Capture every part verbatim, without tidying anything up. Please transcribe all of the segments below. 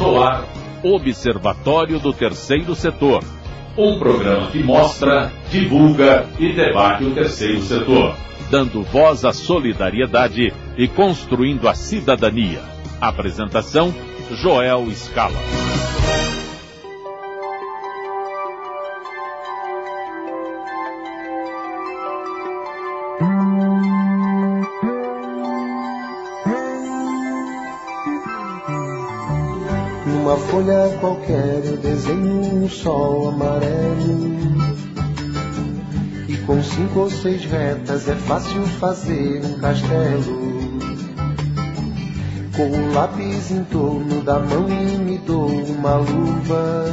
No ar, Observatório do Terceiro Setor. Um programa que mostra, divulga e debate o terceiro setor, dando voz à solidariedade e construindo a cidadania. Apresentação, Joel Scala. Numa folha qualquer eu desenho um sol amarelo, e com cinco ou seis retas é fácil fazer um castelo. Com o lápis em torno da mão e me dou uma luva,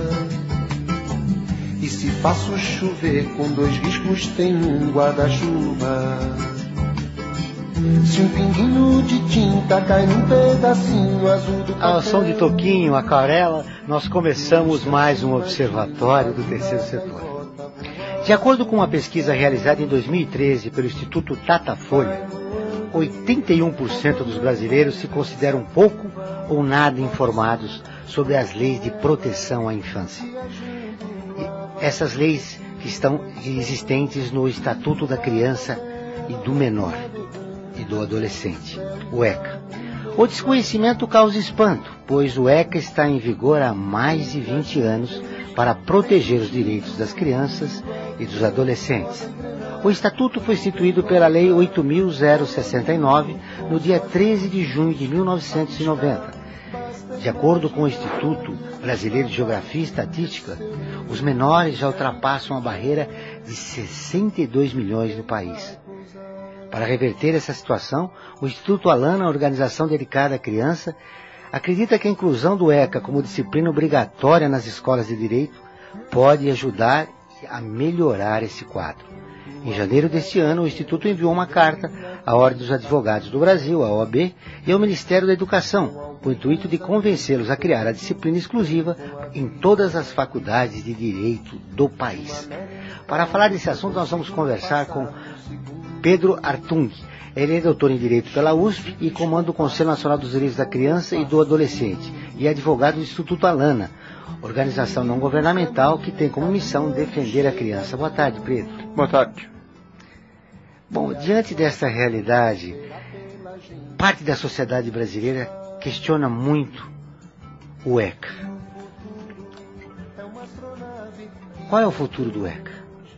e se faço chover com dois riscos tem um guarda-chuva. Se um pinguinho de tinta cai num pedacinho azul do papel... Ao som de toquinho, aquarela, nós começamos mais um observatório do terceiro setor. De acordo com uma pesquisa realizada em dois mil e treze pelo Instituto Datafolha, oitenta e um por cento dos brasileiros se consideram pouco ou nada informados sobre as leis de proteção à infância. E essas leis que estão existentes no Estatuto da Criança e do Menor e do Adolescente, o ECA. O desconhecimento causa espanto, pois o ECA está em vigor há mais de vinte anos para proteger os direitos das crianças e dos adolescentes. O Estatuto foi instituído pela Lei oito mil sessenta e nove no dia treze de junho de mil novecentos e noventa. De acordo com o Instituto Brasileiro de Geografia e Estatística, os menores já ultrapassam a barreira de sessenta e dois milhões no país. Para reverter essa situação, o Instituto Alana, organização dedicada à criança, acredita que a inclusão do ECA como disciplina obrigatória nas escolas de direito pode ajudar a melhorar esse quadro. Em janeiro deste ano, o Instituto enviou uma carta à Ordem dos Advogados do Brasil, a O A B, e ao Ministério da Educação, com o intuito de convencê-los a criar a disciplina exclusiva em todas as faculdades de direito do país. Para falar desse assunto, nós vamos conversar com Pedro Artung. Ele é doutor em Direito pela U S P e comanda o Conselho Nacional dos Direitos da Criança e do Adolescente, e é advogado do Instituto Alana, organização não governamental que tem como missão defender a criança. Boa tarde, Pedro. Boa tarde. Bom, diante dessa realidade, parte da sociedade brasileira questiona muito o ECA. Qual é o futuro do ECA?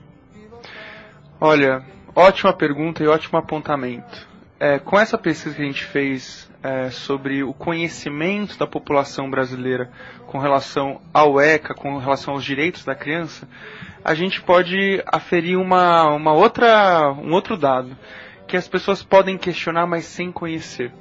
Olha, ótima pergunta e ótimo apontamento. É, com essa pesquisa que a gente fez é, sobre o conhecimento da população brasileira com relação ao ECA, com relação aos direitos da criança, a gente pode aferir uma, uma outra, um outro dado, que as pessoas podem questionar, mas sem conhecer.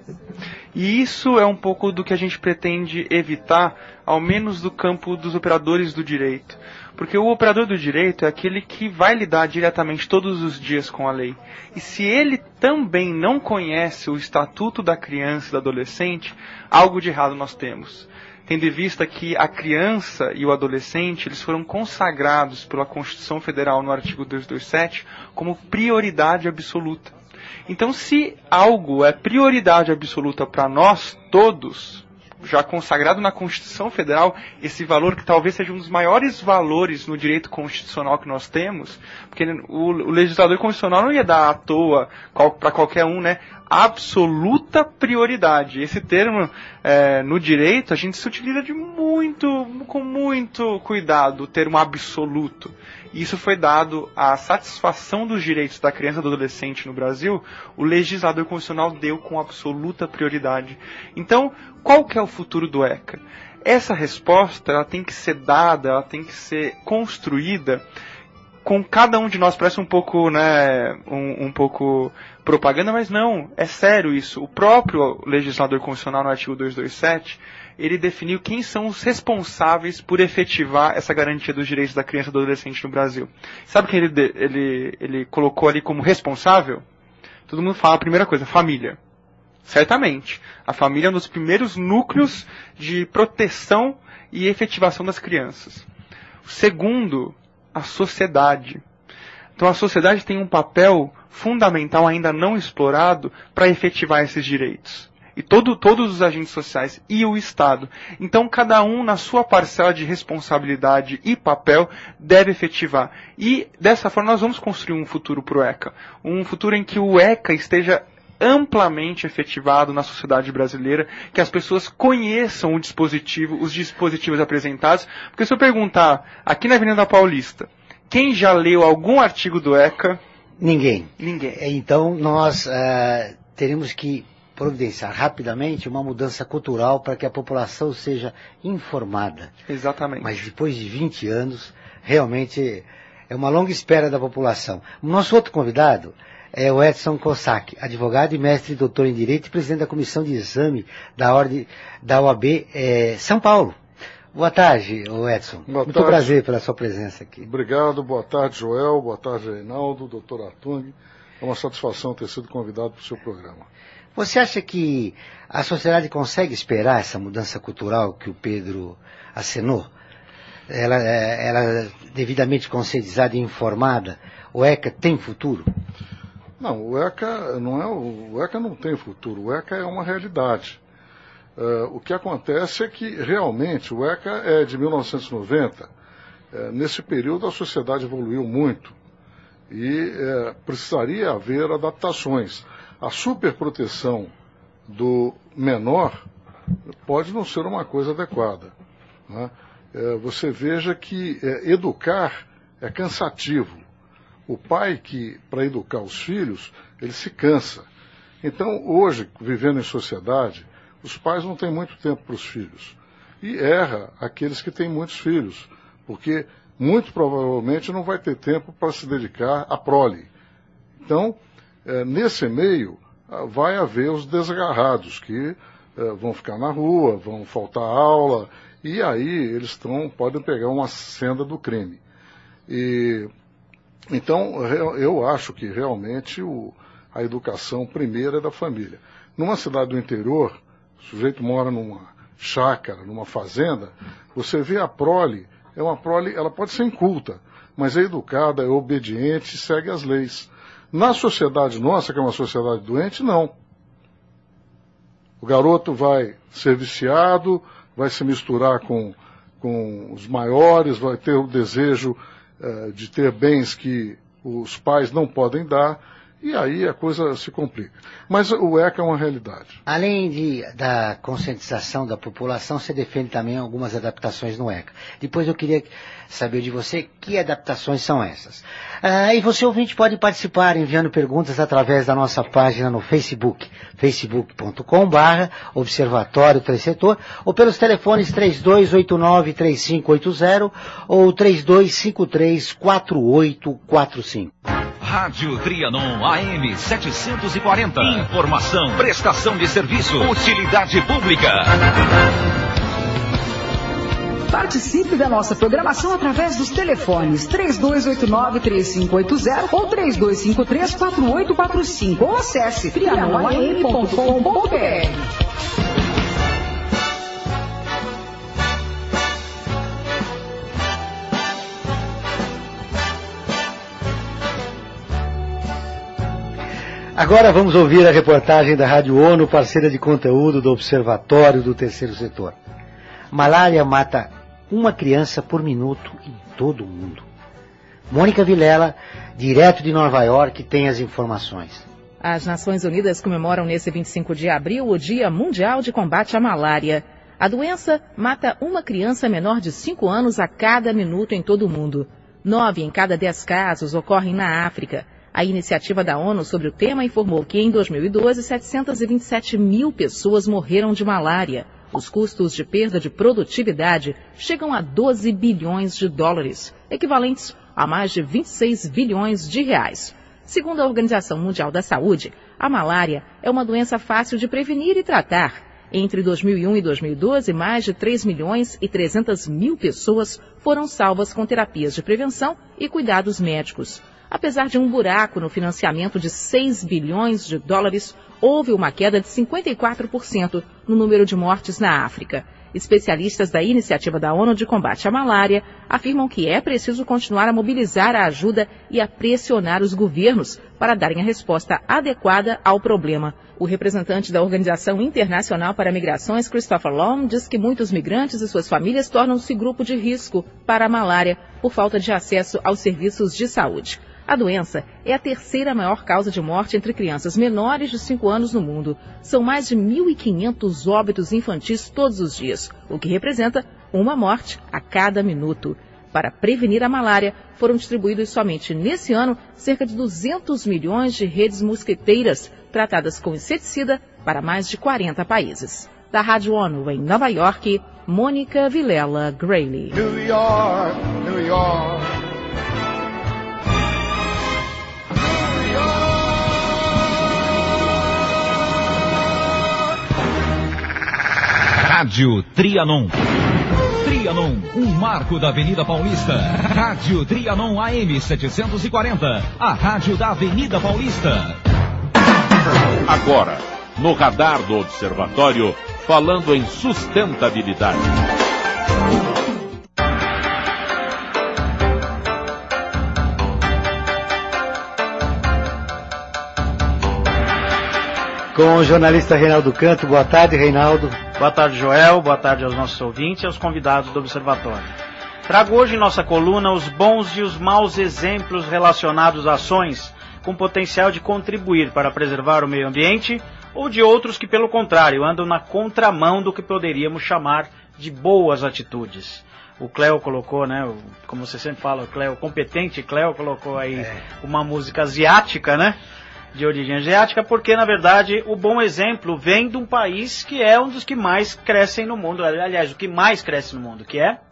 E isso é um pouco do que a gente pretende evitar, ao menos do campo dos operadores do direito. Porque o operador do direito é aquele que vai lidar diretamente todos os dias com a lei. E se ele também não conhece o Estatuto da Criança e do Adolescente, algo de errado nós temos. Tendo em vista que a criança e o adolescente eles foram consagrados pela Constituição Federal no artigo duzentos e vinte e sete como prioridade absoluta. Então, se algo é prioridade absoluta para nós todos, já consagrado na Constituição Federal, esse valor que talvez seja um dos maiores valores no direito constitucional que nós temos, porque o, o legislador constitucional não ia dar à toa qual, para qualquer um, né, absoluta prioridade. Esse termo, é, no direito, a gente se utiliza de muito, com muito cuidado, o termo absoluto. Isso foi dado à satisfação dos direitos da criança e do adolescente no Brasil, o legislador constitucional deu com absoluta prioridade. Então, qual que é o futuro do ECA? Essa resposta ela tem que ser dada, ela tem que ser construída com cada um de nós. Parece um pouco, né, um, um pouco propaganda, mas não, é sério isso. O próprio legislador constitucional no artigo duzentos e vinte e sete, ele definiu quem são os responsáveis por efetivar essa garantia dos direitos da criança e do adolescente no Brasil. Sabe quem ele, ele, ele colocou ali como responsável? Todo mundo fala a primeira coisa, família. Certamente, a família é um dos primeiros núcleos de proteção e efetivação das crianças. O segundo, a sociedade. Então a sociedade tem um papel fundamental ainda não explorado para efetivar esses direitos. e todo, todos os agentes sociais e o Estado. Então, cada um, na sua parcela de responsabilidade e papel, deve efetivar. E, dessa forma, nós vamos construir um futuro para o ECA. Um futuro em que o ECA esteja amplamente efetivado na sociedade brasileira, que as pessoas conheçam o dispositivo, os dispositivos apresentados. Porque se eu perguntar, aqui na Avenida Paulista, quem já leu algum artigo do ECA? Ninguém. Ninguém. Então, nós uh, teremos que providenciar rapidamente uma mudança cultural para que a população seja informada. Exatamente. Mas depois de vinte anos, realmente é uma longa espera da população. O nosso outro convidado é o Edson Cossack, advogado e mestre e doutor em Direito e presidente da Comissão de Exame da Ordem da O A B é, São Paulo. Boa tarde, Edson. Boa Muito tarde. prazer pela sua presença aqui. Obrigado, boa tarde, Joel, boa tarde, Reinaldo, doutor Artung. É uma satisfação ter sido convidado para o seu programa. Você acha que a sociedade consegue esperar essa mudança cultural que o Pedro acenou? Ela, ela devidamente conscientizada e informada, o ECA tem futuro? Não, o ECA não, é, o ECA não tem futuro, o ECA é uma realidade. Uh, o que acontece é que, realmente, o ECA é de mil novecentos e noventa. Uh, nesse período, a sociedade evoluiu muito e uh, precisaria haver adaptações. A superproteção do menor pode não ser uma coisa adequada, né? Uh, você veja que uh, educar é cansativo. O pai que, para educar os filhos, ele se cansa. Então, hoje, vivendo em sociedade, os pais não têm muito tempo para os filhos. E erra aqueles que têm muitos filhos, porque muito provavelmente não vai ter tempo para se dedicar à prole. Então, é, nesse meio, vai haver os desgarrados, que é, vão ficar na rua, vão faltar aula, e aí eles tão, podem pegar uma senda do crime. E, então, eu acho que realmente o, a educação primeira é da família. Numa cidade do interior, o sujeito mora numa chácara, numa fazenda, você vê a prole, é uma prole, ela pode ser inculta, mas é educada, é obediente, segue as leis. Na sociedade nossa, que é uma sociedade doente, não. O garoto vai ser viciado, vai se misturar com, com os maiores, vai ter o desejo uh, de ter bens que os pais não podem dar, e aí a coisa se complica. Mas o ECA é uma realidade. Além de, da conscientização da população, você defende também algumas adaptações no ECA. Depois eu queria saber de você que adaptações são essas. Ah, e você, ouvinte, pode participar enviando perguntas através da nossa página no Facebook, facebook ponto com barra Observatório Terceiro Setor, ou pelos telefones três dois oito nove, três cinco oito zero ou três dois cinco três, quatro oito quatro cinco. Rádio Trianon A M setecentos e quarenta. Informação, prestação de serviço, utilidade pública. Participe da nossa programação através dos telefones três dois oito nove, três cinco oito zero ou três dois cinco três, quatro oito quatro cinco ou acesse trianon a m ponto com ponto b r. Agora vamos ouvir a reportagem da Rádio ONU, parceira de conteúdo do Observatório do Terceiro Setor. Malária mata uma criança por minuto em todo o mundo. Mônica Vilela, direto de Nova York, tem as informações. As Nações Unidas comemoram nesse vinte e cinco de abril o Dia Mundial de Combate à Malária. A doença mata uma criança menor de cinco anos a cada minuto em todo o mundo. Nove em cada dez casos ocorrem na África. A iniciativa da ONU sobre o tema informou que em dois mil e doze, setecentos e vinte e sete mil pessoas morreram de malária. Os custos de perda de produtividade chegam a doze bilhões de dólares, equivalentes a mais de vinte e seis bilhões de reais. Segundo a Organização Mundial da Saúde, a malária é uma doença fácil de prevenir e tratar. Entre dois mil e um e dois mil e doze, mais de três milhões e trezentas mil pessoas foram salvas com terapias de prevenção e cuidados médicos. Apesar de um buraco no financiamento de seis bilhões de dólares, houve uma queda de cinquenta e quatro por cento no número de mortes na África. Especialistas da Iniciativa da ONU de Combate à Malária afirmam que é preciso continuar a mobilizar a ajuda e a pressionar os governos para darem a resposta adequada ao problema. O representante da Organização Internacional para Migrações, Christopher Long, diz que muitos migrantes e suas famílias tornam-se grupo de risco para a malária por falta de acesso aos serviços de saúde. A doença é a terceira maior causa de morte entre crianças menores de cinco anos no mundo. São mais de mil e quinhentos óbitos infantis todos os dias, o que representa uma morte a cada minuto. Para prevenir a malária, foram distribuídos somente nesse ano cerca de duzentos milhões de redes mosquiteiras tratadas com inseticida para mais de quarenta países. Da Rádio ONU em Nova York, Mônica Vilela Grayley. New York, New York. Rádio Trianon. Trianon, um marco da Avenida Paulista. Rádio Trianon A M setecentos e quarenta, a rádio da Avenida Paulista. Agora, no radar do Observatório, falando em sustentabilidade. Com o jornalista Reinaldo Canto. Boa tarde, Reinaldo. Boa tarde, Joel. Boa tarde aos nossos ouvintes e aos convidados do Observatório. Trago hoje em nossa coluna os bons e os maus exemplos relacionados a ações com potencial de contribuir para preservar o meio ambiente ou de outros que, pelo contrário, andam na contramão do que poderíamos chamar de boas atitudes. O Cleo colocou, né, como você sempre fala, o Cleo, competente Cleo colocou aí é. uma música asiática, né? De origem asiática, porque na verdade o bom exemplo vem de um país que é um dos que mais crescem no mundo, aliás, o que mais cresce no mundo, que é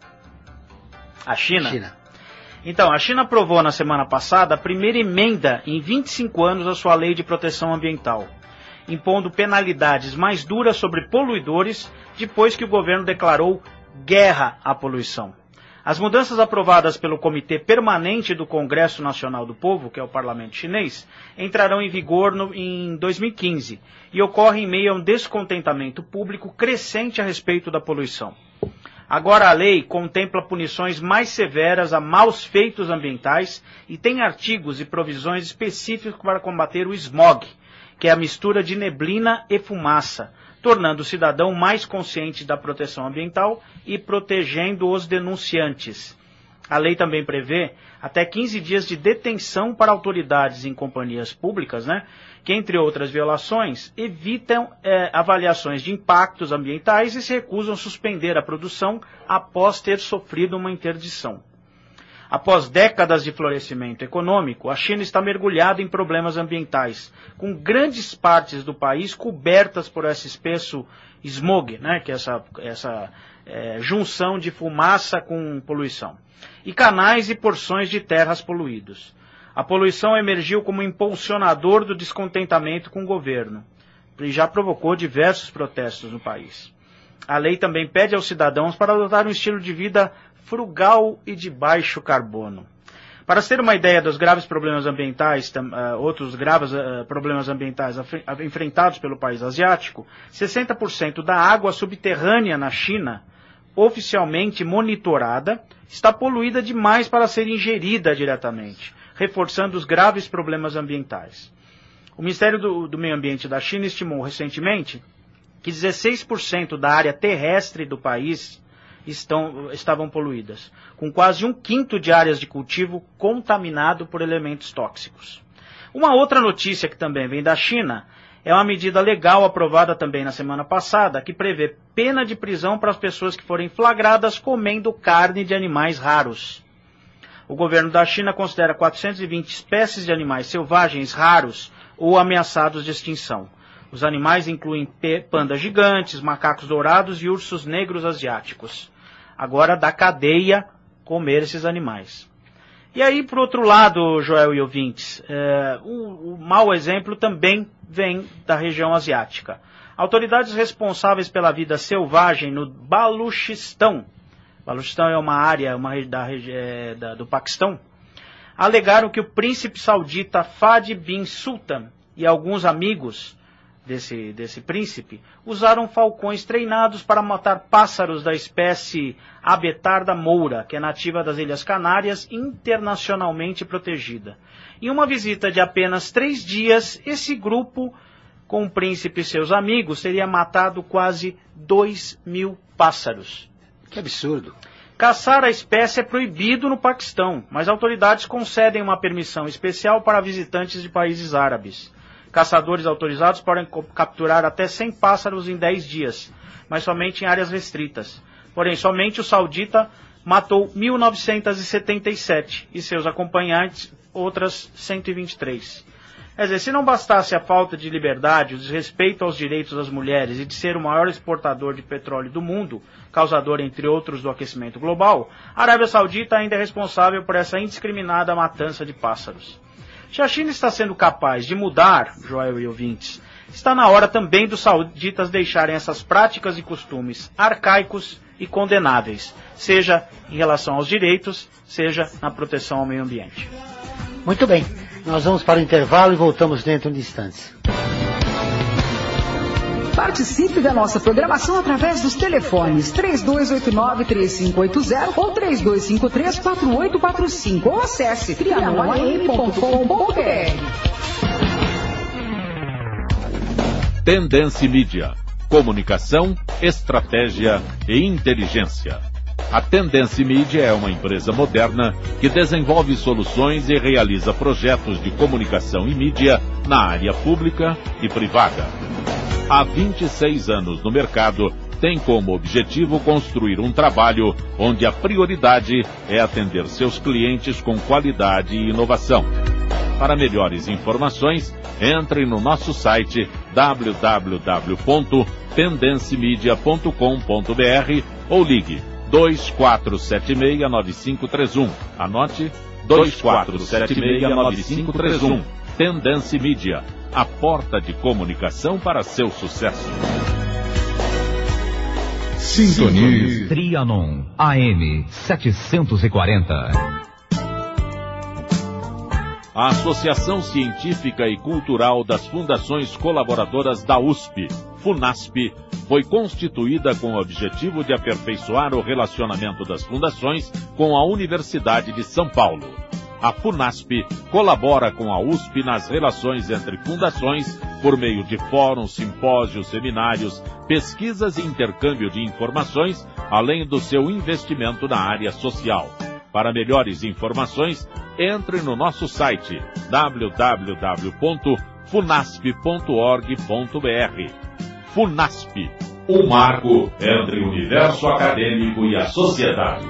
a China. China. Então, a China aprovou na semana passada a primeira emenda em vinte e cinco anos à sua lei de proteção ambiental, impondo penalidades mais duras sobre poluidores depois que o governo declarou guerra à poluição. As mudanças aprovadas pelo Comitê Permanente do Congresso Nacional do Povo, que é o parlamento chinês, entrarão em vigor no, em dois mil e quinze e ocorrem em meio a um descontentamento público crescente a respeito da poluição. Agora a lei contempla punições mais severas a maus feitos ambientais e tem artigos e provisões específicos para combater o smog, que é a mistura de neblina e fumaça, tornando o cidadão mais consciente da proteção ambiental e protegendo os denunciantes. A lei também prevê até quinze dias de detenção para autoridades em companhias públicas, né, que, entre outras violações, evitam é, avaliações de impactos ambientais e se recusam a suspender a produção após ter sofrido uma interdição. Após décadas de florescimento econômico, a China está mergulhada em problemas ambientais, com grandes partes do país cobertas por esse espesso smog, né, que é essa, essa é, junção de fumaça com poluição, e canais e porções de terras poluídos. A poluição emergiu como impulsionador do descontentamento com o governo e já provocou diversos protestos no país. A lei também pede aos cidadãos para adotar um estilo de vida frugal e de baixo carbono. Para se ter uma ideia dos graves problemas ambientais, uh, outros graves uh, problemas ambientais enfrentados pelo país asiático, sessenta por cento da água subterrânea na China, oficialmente monitorada, está poluída demais para ser ingerida diretamente, reforçando os graves problemas ambientais. O Ministério do, do Meio Ambiente da China estimou recentemente que dezesseis por cento da área terrestre do país Estão, estavam poluídas, com quase um quinto de áreas de cultivo contaminado por elementos tóxicos. Uma outra notícia que também vem da China é uma medida legal aprovada também na semana passada, que prevê pena de prisão para as pessoas que forem flagradas comendo carne de animais raros. O governo da China considera quatrocentas e vinte espécies de animais selvagens raros ou ameaçados de extinção. Os animais incluem pandas gigantes, macacos dourados e ursos negros asiáticos. Agora da cadeia comer esses animais. E aí, por outro lado, Joel e ouvintes, é, o, o mau exemplo também vem da região asiática. Autoridades responsáveis pela vida selvagem no Baluchistão, Baluchistão é uma área uma, da, é, da, do Paquistão, alegaram que o príncipe saudita Fahd bin Sultan e alguns amigos desse, desse príncipe, usaram falcões treinados para matar pássaros da espécie Abetarda moura, que é nativa das Ilhas Canárias, internacionalmente protegida. Em uma visita de apenas três dias, esse grupo, com o príncipe e seus amigos, teria matado quase dois mil pássaros. Que absurdo. Caçar a espécie é proibido no Paquistão, mas autoridades concedem uma permissão especial para visitantes de países árabes. Caçadores autorizados podem capturar até cem pássaros em dez dias, mas somente em áreas restritas. Porém, somente o saudita matou mil novecentos e setenta e sete e seus acompanhantes outras cento e vinte e três. Quer dizer, se não bastasse a falta de liberdade, o desrespeito aos direitos das mulheres e de ser o maior exportador de petróleo do mundo, causador, entre outros, do aquecimento global, a Arábia Saudita ainda é responsável por essa indiscriminada matança de pássaros. Se a China está sendo capaz de mudar, Joel e ouvintes, está na hora também dos sauditas deixarem essas práticas e costumes arcaicos e condenáveis, seja em relação aos direitos, seja na proteção ao meio ambiente. Muito bem, nós vamos para o intervalo e voltamos dentro de instantes. Participe da nossa programação através dos telefones três dois oito nove, três cinco oito zero ou três dois cinco três, quatro oito quatro cinco ou acesse trianon a m ponto com ponto b r. Tendência Mídia. Comunicação, estratégia e inteligência. A Tendência Mídia é uma empresa moderna que desenvolve soluções e realiza projetos de comunicação e mídia na área pública e privada. Há vinte e seis anos no mercado, tem como objetivo construir um trabalho onde a prioridade é atender seus clientes com qualidade e inovação. Para melhores informações, entre no nosso site w w w ponto tendencimedia ponto com ponto b r ou ligue dois quatro sete seis nove cinco três um. Anote dois quatro sete seis nove cinco três um. Tendência Mídia, a porta de comunicação para seu sucesso. Sintonize Trianon A M setecentos e quarenta. A Associação Científica e Cultural das Fundações Colaboradoras da U S P, FUNASP, foi constituída com o objetivo de aperfeiçoar o relacionamento das fundações com a Universidade de São Paulo. A FUNASP colabora com a U S P nas relações entre fundações por meio de fóruns, simpósios, seminários, pesquisas e intercâmbio de informações, além do seu investimento na área social. Para melhores informações, entre no nosso site w w w ponto funasp ponto org ponto b r. FUNASP, um marco entre o universo acadêmico e a sociedade.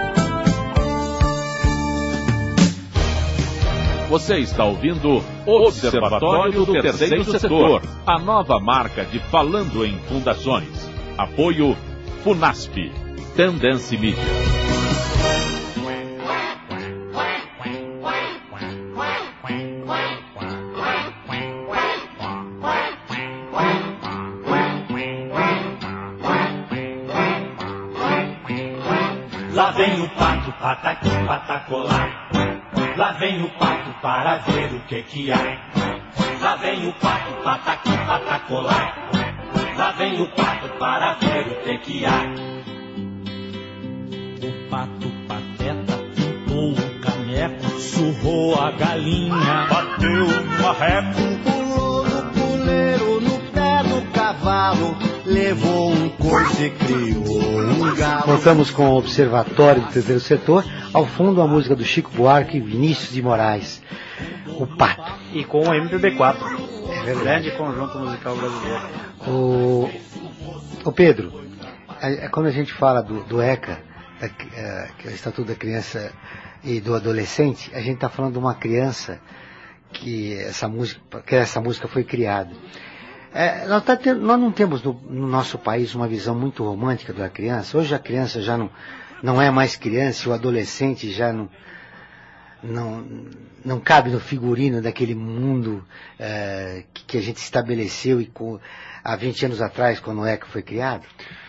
Você está ouvindo Observatório do Terceiro Setor, a nova marca de Falando em Fundações. Apoio FUNASP, Tendência Mídia. Lá vem o pato, pataqui, patacolar. Lá vem o pato para ver o que que há. Lá vem o pato, pataqui, patacolar. Lá vem o pato para ver o que que há. O pato pateta pintou o caneco, surrou a galinha, bateu no marreco, pulou no puleiro, no pé do cavalo, levou um coice e criou um galo. Voltamos com o Observatório do Terceiro Setor, ao fundo a música do Chico Buarque e Vinícius de Moraes, O Pato. E com o M P B quatro, É grande conjunto musical brasileiro. O, o Pedro, a, a, quando a gente fala do, do ECA, da, a, que é o Estatuto da Criança e do Adolescente, a gente está falando de uma criança que essa música, que essa música foi criada. É, nós, tá tendo, nós não temos no, no nosso país uma visão muito romântica da criança. Hoje a criança já não, não é mais criança, o adolescente já não, não, não cabe no figurino daquele mundo é, que, que a gente estabeleceu e com, há vinte anos atrás, quando o ECA foi criado.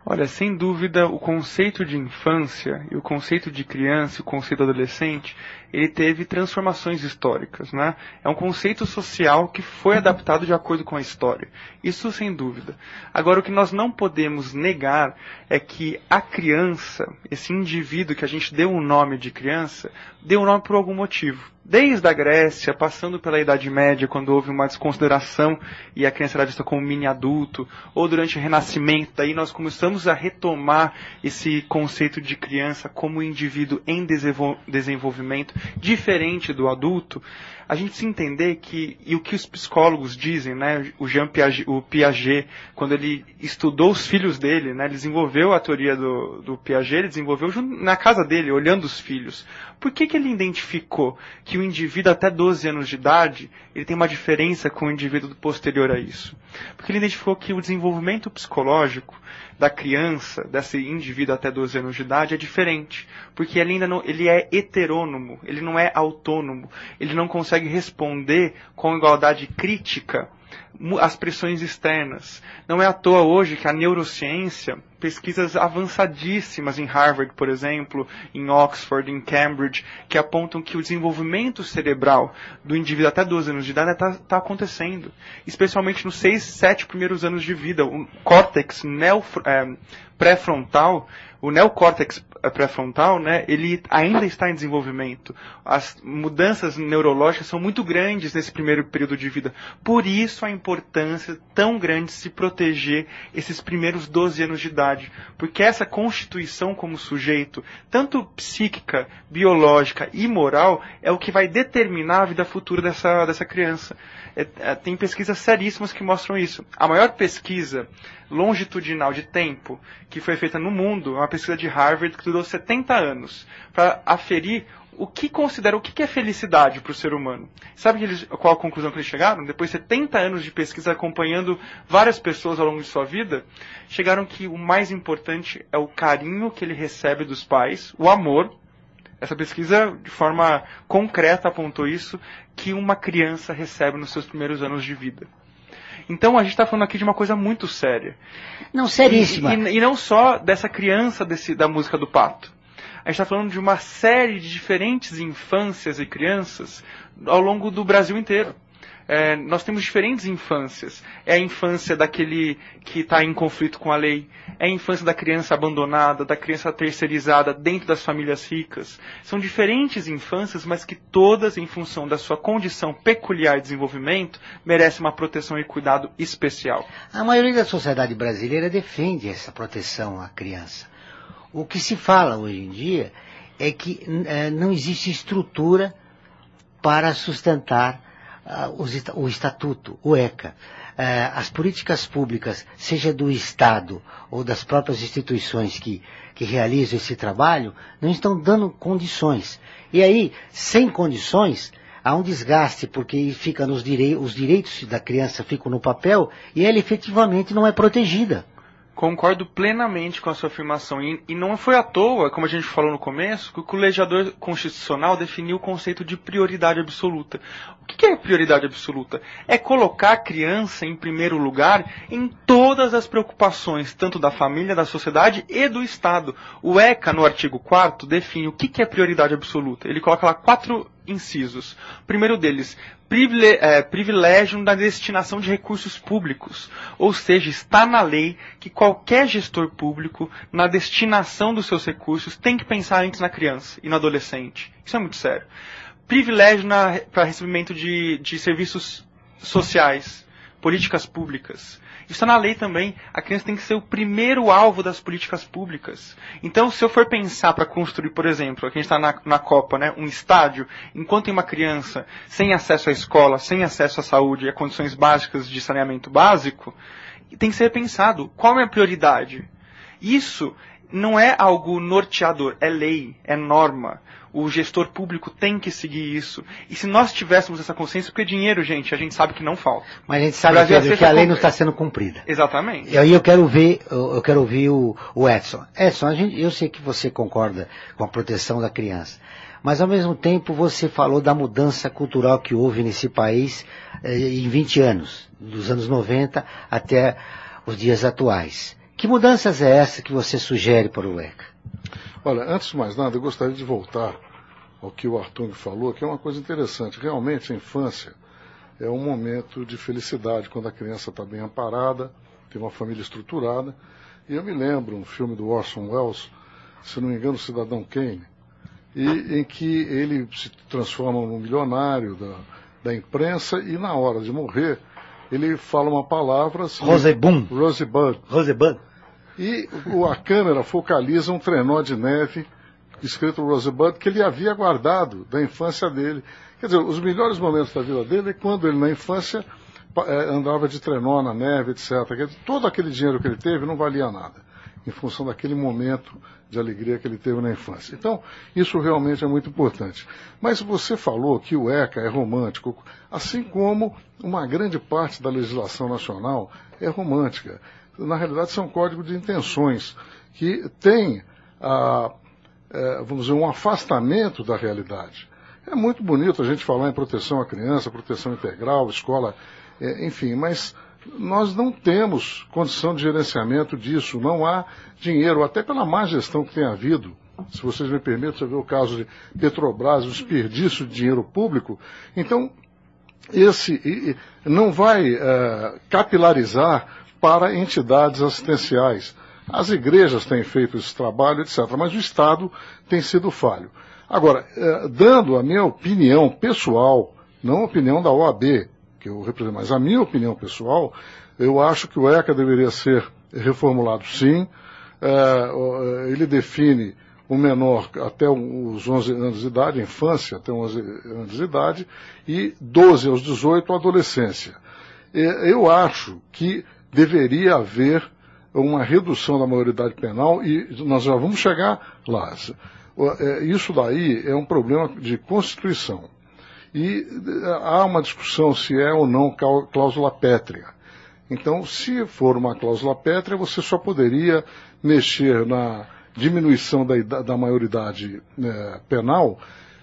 Olha, sem dúvida, o conceito de infância e o conceito de criança e o conceito de adolescente, ele teve transformações históricas, né? É um conceito social que foi adaptado de acordo com a história. Isso sem dúvida. Agora, o que nós não podemos negar é que a criança, esse indivíduo que a gente deu o nome de criança, deu o nome por algum motivo. Desde a Grécia, passando pela Idade Média, quando houve uma desconsideração e a criança era vista como um mini adulto, ou durante o Renascimento, daí nós começamos a retomar esse conceito de criança como um indivíduo em desenvolvimento, diferente do adulto. A gente precisa entender que, e o que os psicólogos dizem, né, o Jean Piaget, o Piaget, quando ele estudou os filhos dele, né, ele desenvolveu a teoria do, do Piaget, ele desenvolveu na casa dele, olhando os filhos. Por que que ele identificou que o indivíduo até doze anos de idade, ele tem uma diferença com o indivíduo posterior a isso? Porque ele identificou que o desenvolvimento psicológico da criança, desse indivíduo até doze anos de idade, é diferente. Porque ele ainda não, ele é heterônomo, ele não é autônomo, ele não consegue responder com igualdade crítica às pressões externas. Não é à toa hoje que a neurociência, pesquisas avançadíssimas em Harvard, por exemplo, em Oxford, em Cambridge, que apontam que o desenvolvimento cerebral do indivíduo até doze anos de idade está tá acontecendo. Especialmente nos seis, sete primeiros anos de vida. O córtex neo, é, pré-frontal, o neocórtex pré-frontal, né, ele ainda está em desenvolvimento. As mudanças neurológicas são muito grandes nesse primeiro período de vida. Por isso a importância tão grande de se proteger esses primeiros doze anos de idade. Porque essa constituição como sujeito, tanto psíquica, biológica e moral, é o que vai determinar a vida futura dessa, dessa criança. É, é, tem pesquisas seríssimas que mostram isso. A maior pesquisa longitudinal de tempo que foi feita no mundo é uma pesquisa de Harvard que durou setenta anos para aferir o que considera, o que é felicidade para o ser humano. Sabe eles, qual a conclusão que eles chegaram? Depois de setenta anos de pesquisa acompanhando várias pessoas ao longo de sua vida, chegaram que o mais importante é o carinho que ele recebe dos pais, o amor. Essa pesquisa, de forma concreta, apontou isso, que uma criança recebe nos seus primeiros anos de vida. Então, a gente está falando aqui de uma coisa muito séria. Não, seríssima. E, e, e não só dessa criança desse, da música do Pato. A gente está falando de uma série de diferentes infâncias e crianças ao longo do Brasil inteiro. É, nós temos diferentes infâncias. É a infância daquele que está em conflito com a lei. É a infância da criança abandonada, da criança terceirizada dentro das famílias ricas. São diferentes infâncias, mas que todas, em função da sua condição peculiar de desenvolvimento, merecem uma proteção e cuidado especial. A maioria da sociedade brasileira defende essa proteção à criança. O que se fala hoje em dia é que é, não existe estrutura para sustentar Uh, o Estatuto, o ECA, uh, as políticas públicas, seja do Estado ou das próprias instituições que, que realizam esse trabalho, não estão dando condições. E aí, sem condições, há um desgaste, porque fica nos direi- os direitos da criança ficam no papel e ela efetivamente não é protegida. Concordo plenamente com a sua afirmação. E, e não foi à toa, como a gente falou no começo, que o colegiador constitucional definiu o conceito de prioridade absoluta. O que é prioridade absoluta? É colocar a criança em primeiro lugar em todas as preocupações, tanto da família, da sociedade e do Estado. O ECA, no artigo quarto, define o que é prioridade absoluta. Ele coloca lá quatro incisos. O primeiro deles, privilégio da destinação de recursos públicos. Ou seja, está na lei que qualquer gestor público, na destinação dos seus recursos, tem que pensar antes na criança e no adolescente. Isso é muito sério. Privilégio para recebimento de, de serviços sociais, políticas públicas. Isso está na lei também. A criança tem que ser o primeiro alvo das políticas públicas. Então, se eu for pensar para construir, por exemplo, aqui a gente está na, na Copa, né, um estádio, enquanto tem uma criança sem acesso à escola, sem acesso à saúde e a condições básicas de saneamento básico, tem que ser pensado. Qual é a prioridade? Isso não é algo norteador, é lei, é norma. O gestor público tem que seguir isso. E se nós tivéssemos essa consciência, porque dinheiro, gente, a gente sabe que não falta. Mas a gente sabe, Pedro, que a lei não está sendo cumprida. Exatamente. E aí eu quero ver, eu quero ouvir o, o Edson. Edson, a gente, eu sei que você concorda com a proteção da criança. Mas ao mesmo tempo você falou da mudança cultural que houve nesse país eh, em vinte anos, dos anos noventa até os dias atuais. Que mudanças é essa que você sugere para o ECA? Olha, antes de mais nada, eu gostaria de voltar ao que o Artung falou, que é uma coisa interessante. Realmente, a infância é um momento de felicidade, quando a criança está bem amparada, tem uma família estruturada. E eu me lembro um filme do Orson Welles, se não me engano, o Cidadão Kane, e, em que ele se transforma num milionário da, da imprensa e, na hora de morrer, ele fala uma palavra assim... Rosebud. Rosebud. Rosebud. E o, a câmera focaliza um trenó de neve escrito Rosebud, que ele havia guardado da infância dele. Quer dizer, os melhores momentos da vida dele é quando ele, na infância, andava de trenó na neve, etcétera. Quer dizer, todo aquele dinheiro que ele teve não valia nada, em função daquele momento de alegria que ele teve na infância. Então, isso realmente é muito importante. Mas você falou que o ECA é romântico, assim como uma grande parte da legislação nacional é romântica. Na realidade, são códigos de intenções que têm, ah, é, vamos dizer, um afastamento da realidade. É muito bonito a gente falar em proteção à criança, proteção integral, escola, é, enfim, mas nós não temos condição de gerenciamento disso, não há dinheiro, até pela má gestão que tem havido. Se vocês me permitem, você vê o caso de Petrobras, o desperdício de dinheiro público. Então, esse não vai uh, capilarizar para entidades assistenciais. As igrejas têm feito esse trabalho, etcétera, mas o Estado tem sido falho. Agora, uh, dando a minha opinião pessoal, não a opinião da O A B, que eu represento, mas a minha opinião pessoal, eu acho que o ECA deveria ser reformulado sim. Uh, ele define o menor até os onze anos de idade, a infância até onze anos de idade, e doze aos dezoito, a adolescência. Eu acho que deveria haver uma redução da maioridade penal, e nós já vamos chegar lá. Isso daí é um problema de Constituição. E há uma discussão se é ou não cláusula pétrea. Então, se for uma cláusula pétrea, você só poderia mexer na diminuição da, da maioridade né, penal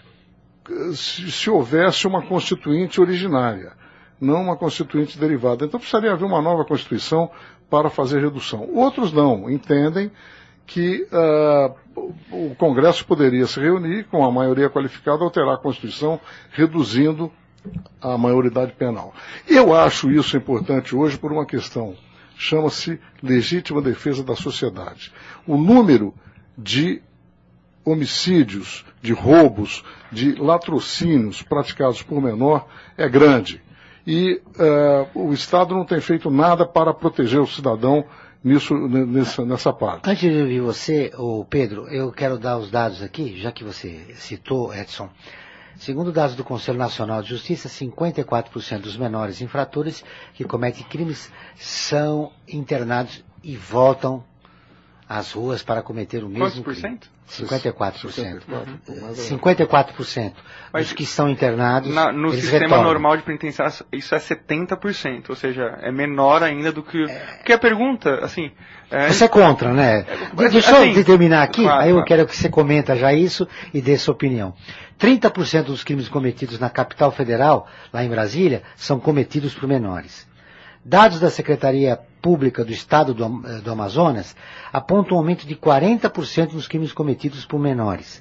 se, se houvesse uma constituinte originária, não uma constituinte derivada. Então precisaria haver uma nova Constituição para fazer redução. Outros não, entendem que uh, o Congresso poderia se reunir com a maioria qualificada, alterar a Constituição, reduzindo a maioridade penal. Eu acho isso importante hoje por uma questão. Chama-se legítima defesa da sociedade. O número de homicídios, de roubos, de latrocínios praticados por menor é grande. E uh, o Estado não tem feito nada para proteger o cidadão nisso, nessa, nessa parte. Antes de ouvir você, ô Pedro, eu quero dar os dados aqui, já que você citou, Edson. Segundo dados do Conselho Nacional de Justiça, cinquenta e quatro por cento dos menores infratores que cometem crimes são internados e voltam às ruas para cometer o mesmo Quantos por cento? crime. cinquenta e quatro por cento. Uhum. cinquenta e quatro por cento. Mas dos que estão internados, na, no eles sistema retornam. normal de penitenciária, isso é setenta por cento, ou seja, é menor ainda do que... É... Porque a pergunta, assim... É... Você é contra, né? É... Deixa assim, eu terminar aqui, claro, aí eu claro. quero que você comenta já isso e dê sua opinião. trinta por cento dos crimes cometidos na capital federal, lá em Brasília, são cometidos por menores. Dados da Secretaria Pública do Estado do, do Amazonas apontam um aumento de quarenta por cento nos crimes cometidos por menores.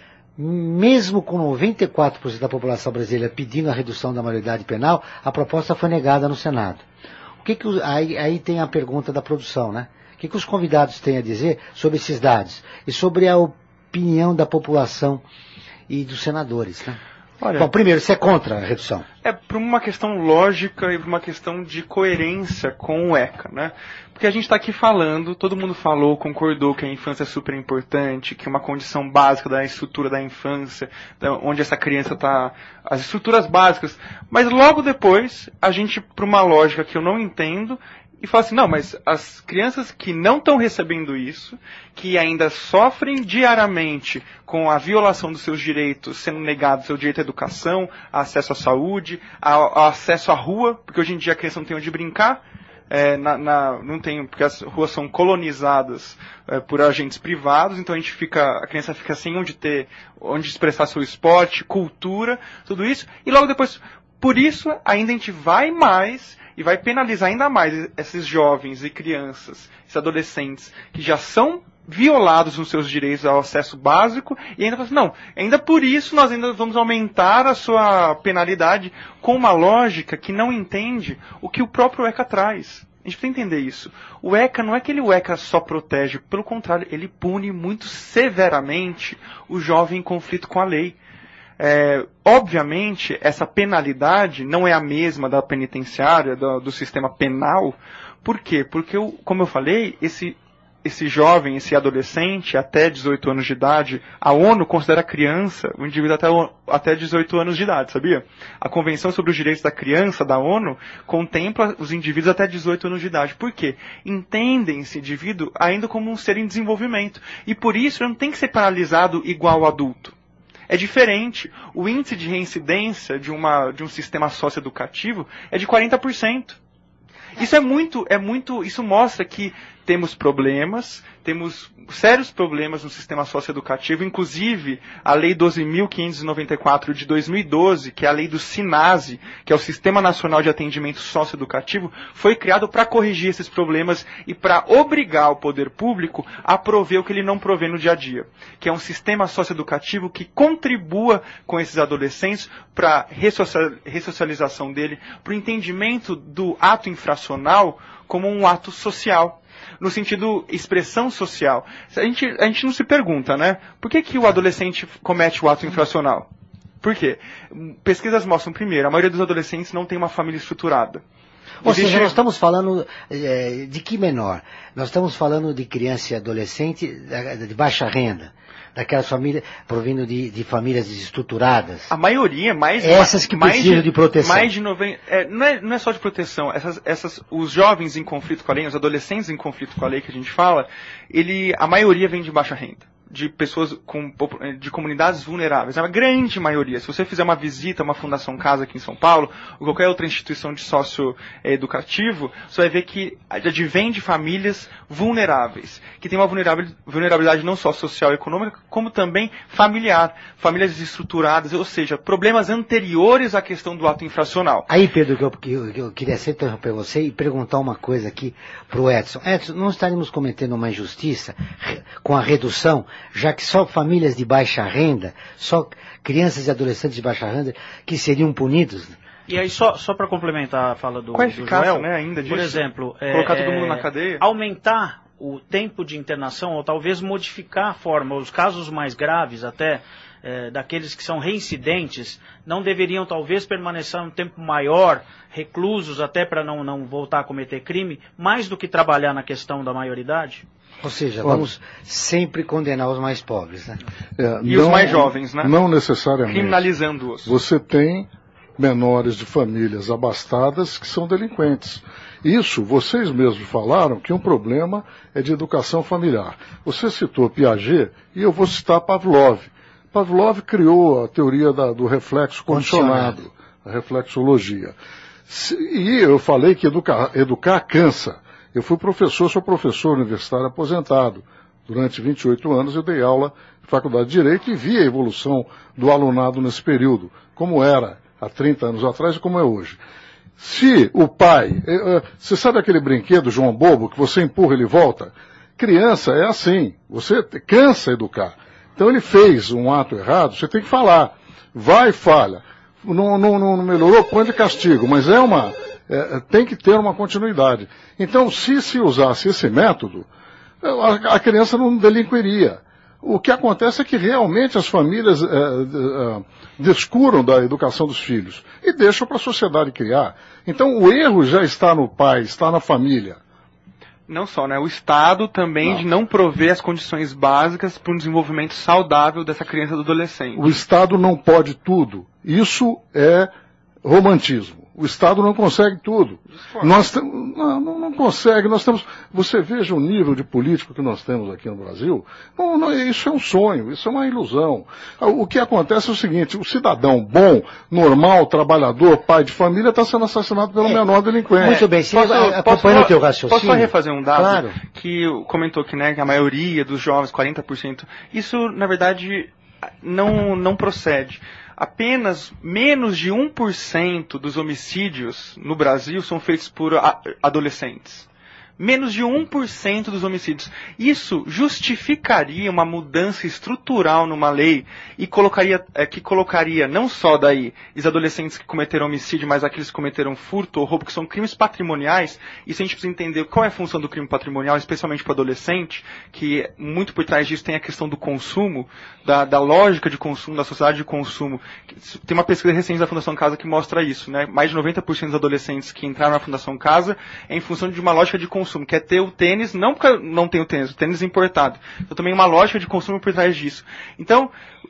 Mesmo com noventa e quatro por cento da população brasileira pedindo a redução da maioridade penal, a proposta foi negada no Senado. O que que os, aí, aí tem a pergunta da produção, né? O que que os convidados têm a dizer sobre esses dados e sobre a opinião da população e dos senadores, né? Olha, bom, primeiro, você é contra a redução? É por uma questão lógica e por uma questão de coerência com o ECA, né? Porque a gente está aqui falando, todo mundo falou, concordou que a infância é super importante, que é uma condição básica da estrutura da infância, onde essa criança está, as estruturas básicas. Mas logo depois, a gente, por uma lógica que eu não entendo, e fala assim, não, mas as crianças que não estão recebendo isso, que ainda sofrem diariamente com a violação dos seus direitos, sendo negado seu direito à educação, acesso à saúde, ao, ao acesso à rua, porque hoje em dia a criança não tem onde brincar, é, na, na, não tem, porque as ruas são colonizadas é, por agentes privados, então a gente fica, a criança fica sem onde ter, onde expressar seu esporte, cultura, tudo isso, e logo depois, Por isso, ainda a gente vai mais e vai penalizar ainda mais esses jovens e crianças, esses adolescentes que já são violados nos seus direitos ao acesso básico, e ainda fala assim, não, ainda por isso nós ainda vamos aumentar a sua penalidade com uma lógica que não entende o que o próprio ECA traz. A gente precisa entender isso. O ECA não é que ele, o ECA só protege, pelo contrário, ele pune muito severamente o jovem em conflito com a lei. É, obviamente, essa penalidade não é a mesma da penitenciária, do, do sistema penal. Por quê? Porque, eu, como eu falei, esse, esse jovem, esse adolescente, até dezoito anos de idade, a ONU considera criança o indivíduo até, até dezoito anos de idade, sabia? A Convenção sobre os Direitos da Criança, da ONU, contempla os indivíduos até dezoito anos de idade. Por quê? Entendem esse indivíduo ainda como um ser em desenvolvimento. E por isso ele não tem que ser penalizado igual ao adulto. É diferente. O índice de reincidência de, uma, de um sistema socioeducativo é de quarenta por cento. Isso é muito, é muito, isso mostra que temos problemas, temos sérios problemas no sistema socioeducativo, inclusive a Lei doze mil quinhentos e noventa e quatro de dois mil e doze, que é a lei do SINASE, que é o Sistema Nacional de Atendimento Socioeducativo, foi criado para corrigir esses problemas e para obrigar o poder público a prover o que ele não provê no dia a dia, que é um sistema socioeducativo que contribua com esses adolescentes para a ressocialização dele, para o entendimento do ato infracional como um ato social. No sentido expressão social. A gente, a gente não se pergunta, né? Por que, que o adolescente comete o ato infracional? Por quê? Pesquisas mostram, primeiro, a maioria dos adolescentes não tem uma família estruturada. Ou Existe... seja, nós estamos falando é, de que menor? Nós estamos falando de criança e adolescente de baixa renda. Daquelas famílias, provindo de, de famílias desestruturadas. A maioria, mais... Essas que mais precisam de, de proteção. Mais de noventa... É, não, é, não é só de proteção. Essas, essas, os jovens em conflito com a lei, os adolescentes em conflito com a lei que a gente fala, ele, a maioria vem de baixa renda. De pessoas com, de comunidades vulneráveis. É uma grande maioria. Se você fizer uma visita a uma Fundação Casa aqui em São Paulo, ou qualquer outra instituição de sócio-educativo, você vai ver que advém de famílias vulneráveis, que tem uma vulnerabilidade não só social e econômica, como também familiar. Famílias desestruturadas, ou seja, problemas anteriores à questão do ato infracional. Aí, Pedro, que eu, que eu, que eu queria sempre interromper você e perguntar uma coisa aqui para o Edson. Edson, não estaríamos cometendo uma injustiça com a redução, já que só famílias de baixa renda, só crianças e adolescentes de baixa renda que seriam punidos? E aí, só, só para complementar a fala do, Qual do eficácia, Joel, né, ainda disso? Por exemplo, colocar é, todo mundo na cadeia? Aumentar o tempo de internação, ou talvez modificar a forma, os casos mais graves até, é, daqueles que são reincidentes, não deveriam talvez permanecer um tempo maior, reclusos até para não, não voltar a cometer crime, mais do que trabalhar na questão da maioridade? Ou seja, vamos sempre condenar os mais pobres, né? É, e não, os mais jovens, né? Não necessariamente. Criminalizando-os. Você tem menores de famílias abastadas que são delinquentes. Isso, vocês mesmos falaram que um problema é de educação familiar. Você citou Piaget e eu vou citar Pavlov. Pavlov criou a teoria da, do reflexo condicionado, a reflexologia. E eu falei que educar, educar cansa. Eu fui professor, sou professor universitário aposentado. Durante vinte e oito anos eu dei aula na Faculdade de Direito e vi a evolução do alunado nesse período, como era há trinta anos atrás e como é hoje. Se o pai... Você sabe aquele brinquedo João Bobo, que você empurra e ele volta? Criança é assim, você cansa educar. Então ele fez um ato errado, você tem que falar. Vai e falha. Não, não, não melhorou, põe de castigo, mas é uma... É, tem que ter uma continuidade. Então, se se usasse esse método, a, a criança não delinquiria. O que acontece é que realmente as famílias é, é, descuram da educação dos filhos e deixam para a sociedade criar. Então, o erro já está no pai, está na família. Não só, né? O Estado também não. de não prover as condições básicas para um desenvolvimento saudável dessa criança e do adolescente. O Estado não pode tudo. Isso é romantismo. O Estado não consegue tudo. Nós não, não, não consegue. Nós temos. Você veja o nível de político que nós temos aqui no Brasil. Não, não, isso é um sonho, isso é uma ilusão. O que acontece é o seguinte: o cidadão bom, normal, trabalhador, pai de família, está sendo assassinado pelo é. menor delinquente. Muito bem, se posso, acompanhando o teu raciocínio. Posso só refazer um dado? Claro. Que comentou que, né, que a maioria dos jovens, quarenta por cento, isso, na verdade, não, não procede. Apenas menos de um por cento dos homicídios no Brasil são feitos por a, adolescentes. Menos de um por cento dos homicídios. Isso justificaria uma mudança estrutural numa lei e colocaria, é, que colocaria não só daí os adolescentes que cometeram homicídio, mas aqueles que cometeram furto ou roubo, que são crimes patrimoniais. Isso a gente precisa entender qual é a função do crime patrimonial, especialmente para o adolescente, que muito por trás disso tem a questão do consumo, da, da lógica de consumo, da sociedade de consumo. Tem uma pesquisa recente da Fundação Casa que mostra isso, né? Mais de noventa por cento dos adolescentes que entraram na Fundação Casa é em função de uma lógica de consumo. Quer ter o tênis, não porque não tem o tênis, o tênis é importado. Então também uma lógica de consumo por trás disso. Então,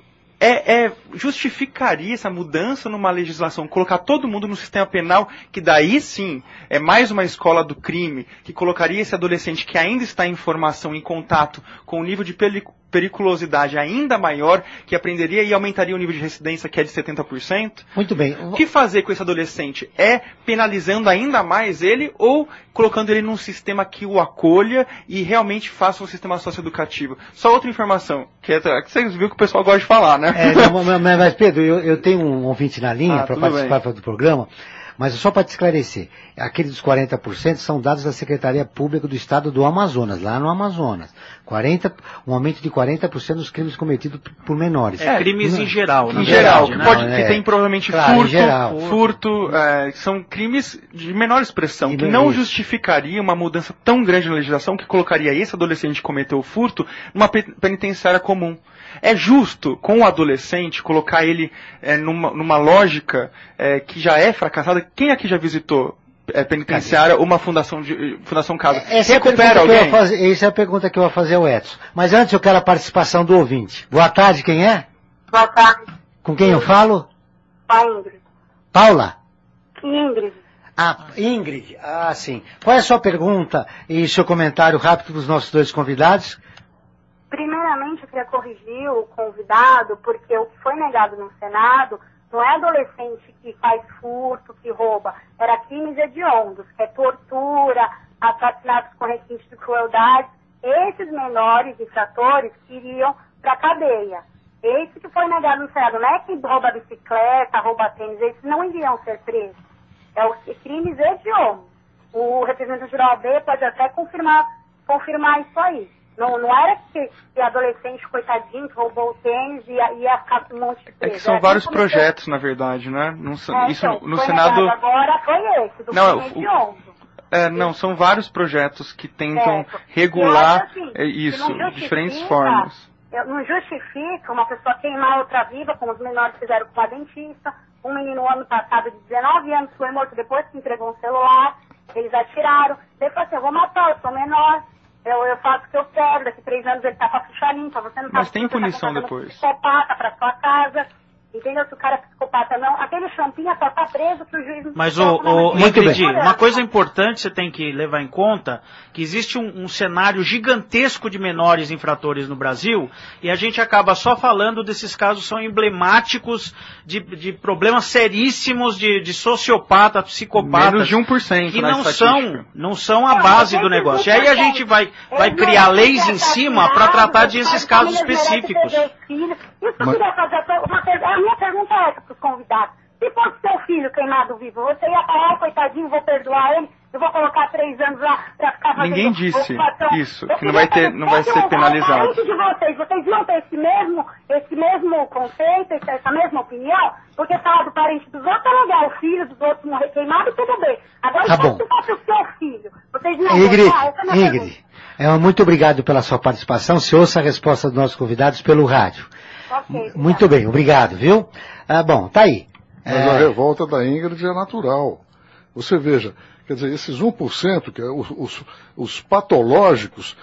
é, é, justificaria essa mudança numa legislação, colocar todo mundo no sistema penal, que daí sim é mais uma escola do crime, que colocaria esse adolescente que ainda está em formação, em contato com um nível de periculosidade ainda maior, que aprenderia e aumentaria o nível de recidência, que é de setenta por cento. Muito bem. O que fazer com esse adolescente? É penalizando ainda mais ele ou colocando ele num sistema que o acolha e realmente faça um sistema socioeducativo? Só outra informação, que, é, que vocês viram que o pessoal gosta de falar, né? É, não, mas Pedro, eu, eu tenho um ouvinte na linha ah, para participar bem. do programa, mas só para te esclarecer, aqueles dos quarenta por cento são dados da Secretaria Pública do Estado do Amazonas, lá no Amazonas. quarenta, um aumento de quarenta por cento dos crimes cometidos por menores. É, crimes não, em geral, na Em verdade, geral, né? que, pode, Não, que é, tem provavelmente claro, furto, geral. furto é, são crimes de menor expressão, E que não justificaria uma mudança tão grande na legislação que colocaria esse adolescente que cometeu o furto numa penitenciária comum. É justo, com o adolescente, colocar ele é, numa, numa lógica é, que já é fracassada? Quem aqui já visitou é, penitenciária ou uma fundação, de, fundação Casa? Essa Recupera é alguém? Fazer, essa é a pergunta que eu vou fazer ao Edson. Mas antes eu quero a participação do ouvinte. Boa tarde, quem é? Boa tarde. Com quem eu falo? A Ingrid. Paula? Ingrid. Ah, Ingrid. Ah, sim. Qual é a sua pergunta e seu comentário rápido dos nossos dois convidados? Primeiramente, eu queria corrigir o convidado, porque o que foi negado no Senado não é adolescente que faz furto, que rouba. Era crimes hediondos, que é tortura, assassinatos com requinte de crueldade. Esses menores infratores que iriam para a cadeia. Esse que foi negado no Senado. Não é que rouba bicicleta, rouba tênis, esses não iriam ser presos. É os crimes hediondos. O representante da O A B pode até confirmar, confirmar isso aí. Não, não era que, que adolescente, coitadinho, que roubou o tênis e ia, ia ficar um monte de preso. É que são é vários projetos, na verdade, né? Não são, é, isso então, no foi Senado... Agora foi esse, do não, crime hediondo. É, não, são vários projetos que tentam certo. regular assim, isso, de diferentes formas. Eu, não justifica uma pessoa queimar outra viva, como os menores fizeram com a dentista. Um menino, ano passado, de dezenove anos, foi morto depois que entregou um celular. Eles atiraram. Ele falou assim, eu vou matar, eu sou menor. Eu, eu faço o que eu quero, daqui três anos ele tá com a ficha limpa, você não tá... Mas tem punição tá depois. Psicopata pra sua casa, entendeu? Se o cara é psicopata não, aquele champinha só tá preso que o juiz não... Mas, o, o Ingrid, uma coisa importante você tem que levar em conta, que existe um, um cenário gigantesco de menores infratores no Brasil, e a gente acaba só falando desses casos são emblemáticos de, de problemas seríssimos de, de sociopata, psicopata. Menos de um por cento que na não são, não são a base do negócio. E aí a gente vai, vai criar leis em cima para tratar desses casos específicos. Isso eu queria fazer uma pergunta. A minha pergunta é essa para os convidados. Se fosse seu filho queimado vivo, você ia falar, oh, coitadinho, vou perdoar ele, eu vou colocar três anos lá para ficar fazendo... Ninguém disse isso, que não vai, ter, não vai ser penalizado. De vocês, vocês iam ter esse mesmo, esse mesmo conceito, essa mesma opinião? Porque falar do parente dos outros é legal, o filho dos outros morrer queimado, tudo bem. Agora, tá se bom. fosse o seu filho, vocês iam... Ingrid, é Ingrid, é, muito obrigado pela sua participação. Se ouça a resposta dos nossos convidados pelo rádio. Okay, muito bem, obrigado, viu? Ah, bom, tá aí. Mas é... a revolta da Ingrid é natural. Você veja, quer dizer, esses um por cento, que é os, os, os patológicos,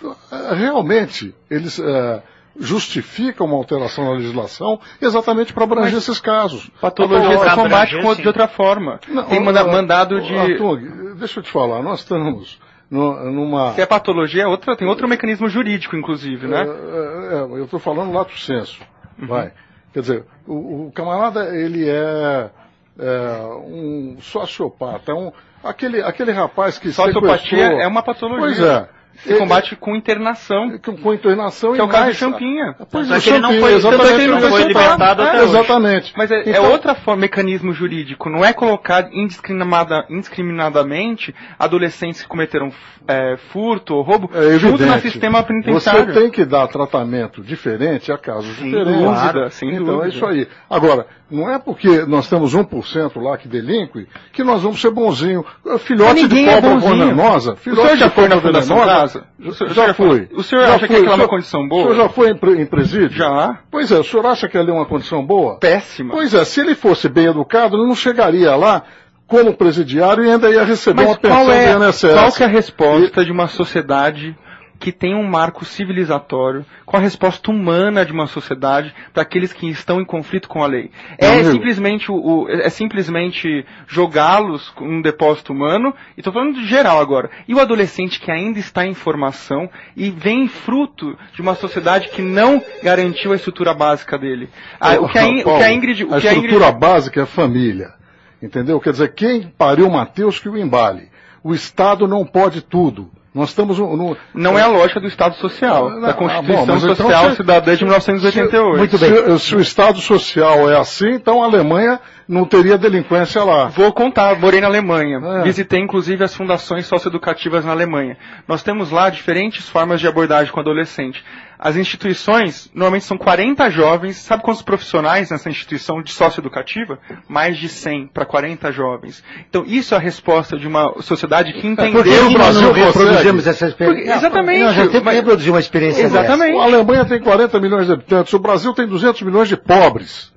realmente, eles é, justificam uma alteração na legislação exatamente para abranger Mas, esses casos. Patologia se combate de outra forma. Não, Tem manda, mandado de... Arthur, deixa eu te falar, nós estamos... Numa... Se é patologia, é outra, tem outro mecanismo jurídico, inclusive, né? É, é, eu estou falando lato sensu, uhum. vai. Quer dizer, o, o camarada, ele é, é um sociopata, é um, aquele, aquele rapaz que Sociopatia é uma patologia. Pois é. Se combate com internação. Com, com internação que e é o caso mais, de Champinha. Pois Só é, que ele não Champinha, foi, exatamente, ele não não foi libertado até hoje. Exatamente. Mas é, então, é outra forma, mecanismo jurídico. Não é colocar indiscriminada, indiscriminadamente adolescentes que cometeram é, furto ou roubo é junto no sistema penitenciário. Você tem que dar tratamento diferente a casos sem diferentes. Dúvida, claro. Sem então dúvida. é isso aí. Agora, não é porque nós temos um por cento lá que delinque que nós vamos ser bonzinho. Filhote de cobra venenosa. O senhor já foi na Fundação Casa? Já fui. O senhor acha que aquela é uma condição boa? O senhor já foi em, em presídio? Já. Pois é, o senhor acha que ali é uma condição boa? Péssima. Pois é, se ele fosse bem educado, ele não chegaria lá como presidiário e ainda ia receber Mas uma pensão qual é, do I N S S. Qual que é a resposta e... de uma sociedade que tem um marco civilizatório, com a resposta humana de uma sociedade para aqueles que estão em conflito com a lei? É Não, simplesmente, o, o, é simplesmente jogá-los num depósito humano, e estou falando de geral agora. E o adolescente que ainda está em formação e vem fruto de uma sociedade que não garantiu a estrutura básica dele. Ah, o, que a, In, Paulo, o que a Ingrid... O a que a estrutura Ingrid... básica é a família. Entendeu? Quer dizer, quem pariu Mateus que o embale. O Estado não pode tudo. Nós estamos no, no... Não é a lógica do Estado Social, não, da Constituição ah, bom, Social então, Cidadã de mil novecentos e oitenta e oito. Muito bem. Se, se o Estado Social é assim, então a Alemanha não teria delinquência lá. Vou contar, morei na Alemanha. É. Visitei inclusive as fundações socioeducativas na Alemanha. Nós temos lá diferentes formas de abordagem com o adolescente. As instituições, normalmente são quarenta jovens. Sabe quantos profissionais nessa instituição de socioeducativa? Mais de cem para quarenta jovens. Então, isso é a resposta de uma sociedade que entendeu... Porque o Brasil não reproduzimos essa experiência. Porque, exatamente. Nós já temos que reproduzir uma experiência Exatamente. Dessa. A Alemanha tem quarenta milhões de habitantes. O Brasil tem duzentos milhões de pobres.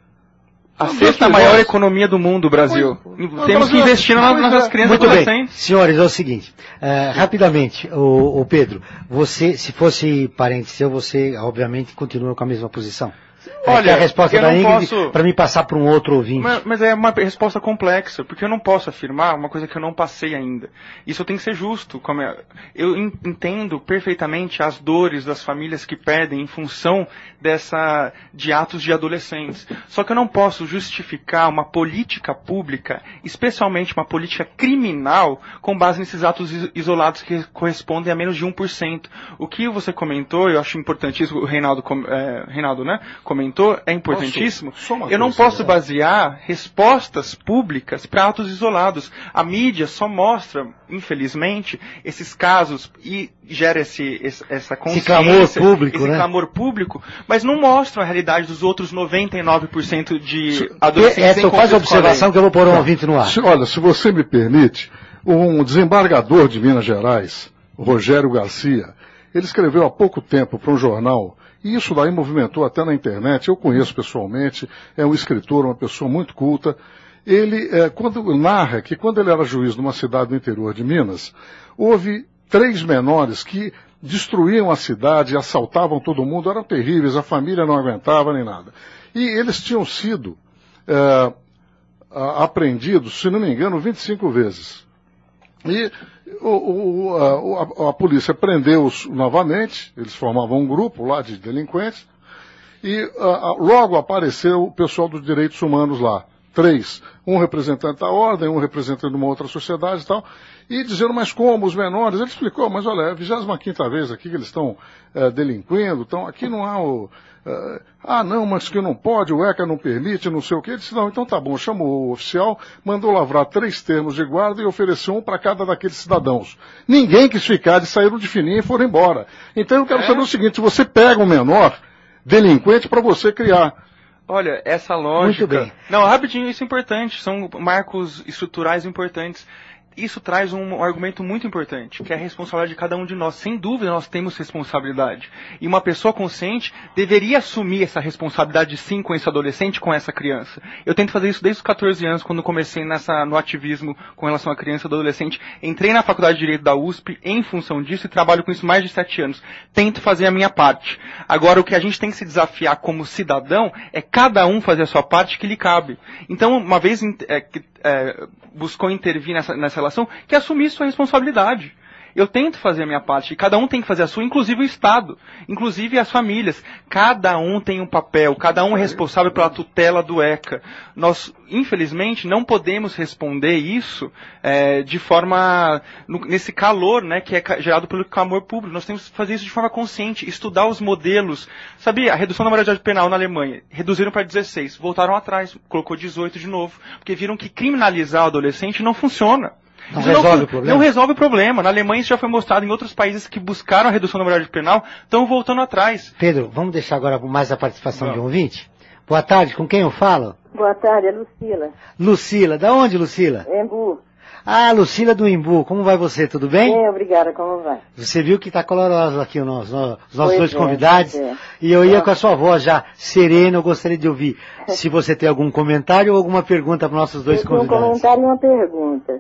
A sexta maior economia do mundo, o Brasil. Pois, Temos que investir nas nossas crianças e adolescentes. Bem. Senhores, é o seguinte, uh, rapidamente, o, o Pedro, você, se fosse parente seu, você obviamente continua com a mesma posição. Olha, é a resposta eu da não Ingrid posso... para me passar para um outro ouvinte. Mas, mas é uma resposta complexa, porque eu não posso afirmar uma coisa que eu não passei ainda. Isso eu tenho que ser justo. Como é... Eu entendo perfeitamente as dores das famílias que perdem em função dessa, de atos de adolescentes. Só que eu não posso justificar uma política pública, especialmente uma política criminal, com base nesses atos isolados que correspondem a menos de um por cento. O que você comentou, eu acho importantíssimo, o Reinaldo, é, Reinaldo né, comentou, é importantíssimo. Posso, eu não posso basear respostas públicas para atos isolados. A mídia só mostra, infelizmente, esses casos e gera esse, essa consciência, esse clamor público, esse né? clamor público, mas não mostra a realidade dos outros noventa e nove por cento de adolescentes. Essa faz a observação que eu vou pôr um ouvinte no ar. Se, olha, se você me permite, um desembargador de Minas Gerais, o Rogério Garcia, ele escreveu há pouco tempo para um jornal. E isso daí movimentou até na internet, eu conheço pessoalmente, é um escritor, uma pessoa muito culta. Ele, é, quando narra que quando ele era juiz numa cidade do interior de Minas, houve três menores que destruíam a cidade, assaltavam todo mundo, eram terríveis, a família não aguentava nem nada. E eles tinham sido é, apreendidos, se não me engano, vinte e cinco vezes. E o, o, a, a, a polícia prendeu-os novamente, eles formavam um grupo lá de delinquentes, e a, a, logo apareceu o pessoal dos direitos humanos lá, três, um representante da ordem, um representante de uma outra sociedade e tal, e dizendo, mas como os menores? Ele explicou, mas olha, é a vigésima quinta vez aqui que eles estão é, delinquindo, então aqui não há o... Uh, ah, não, mas que não pode, o ECA não permite, não sei o quê. Ele disse, não, então tá bom, chamou o oficial, mandou lavrar três termos de guarda e ofereceu um para cada daqueles cidadãos. Ninguém quis ficar, eles saíram de fininho e foram embora. Então eu quero é? saber o seguinte, você pega um menor delinquente para você criar. Olha, essa lógica... Muito bem. Não, rapidinho, isso é importante, são marcos estruturais importantes. Isso traz um argumento muito importante, que é a responsabilidade de cada um de nós. Sem dúvida, nós temos responsabilidade. E uma pessoa consciente deveria assumir essa responsabilidade, sim, com esse adolescente, com essa criança. Eu tento fazer isso desde os catorze anos, quando comecei nessa, no ativismo com relação à criança e ao adolescente. Entrei na Faculdade de Direito da U S P em função disso e trabalho com isso mais de sete anos. Tento fazer a minha parte. Agora, o que a gente tem que se desafiar como cidadão é cada um fazer a sua parte que lhe cabe. Então, uma vez é, é, buscou intervir nessa, nessa relação, que assumisse sua responsabilidade. Eu tento fazer a minha parte, cada um tem que fazer a sua, inclusive o Estado, inclusive as famílias. Cada um tem um papel, cada um é responsável pela tutela do ECA. Nós, infelizmente, não podemos responder isso é, de forma, no, nesse calor, né, que é gerado pelo clamor público. Nós temos que fazer isso de forma consciente, estudar os modelos. Sabia, a redução da maioridade penal na Alemanha, reduziram para dezesseis, voltaram atrás, colocou dezoito de novo, porque viram que criminalizar o adolescente não funciona. Não resolve não, o problema. Não resolve o problema. Na Alemanha isso já foi mostrado, em outros países que buscaram a redução da maioridade penal, estão voltando atrás. Pedro, vamos deixar agora mais a participação de um ouvinte? Boa tarde, com quem eu falo? Boa tarde, é Lucila. Lucila, da onde, Lucila? Embu. Ah, Lucila do Embu, como vai você, tudo bem? Bem, obrigada, como vai? Você viu que está coloroso aqui o nosso, os nossos pois dois é, convidados, é. E eu ia com a sua voz já serena, eu gostaria de ouvir se você tem algum comentário ou alguma pergunta para os nossos dois eu tenho convidados. um comentário e uma pergunta.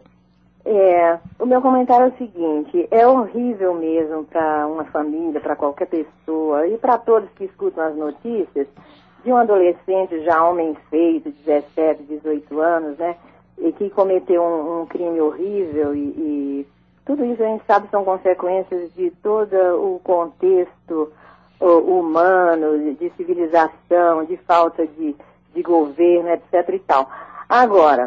É, o meu comentário é o seguinte, é horrível mesmo para uma família, para qualquer pessoa e para todos que escutam as notícias de um adolescente já homem feito, dezessete, dezoito anos, né, e que cometeu um, um crime horrível e, e tudo isso a gente sabe são consequências de todo o contexto o, humano, de, de civilização, de falta de, de governo, etc e tal. Agora,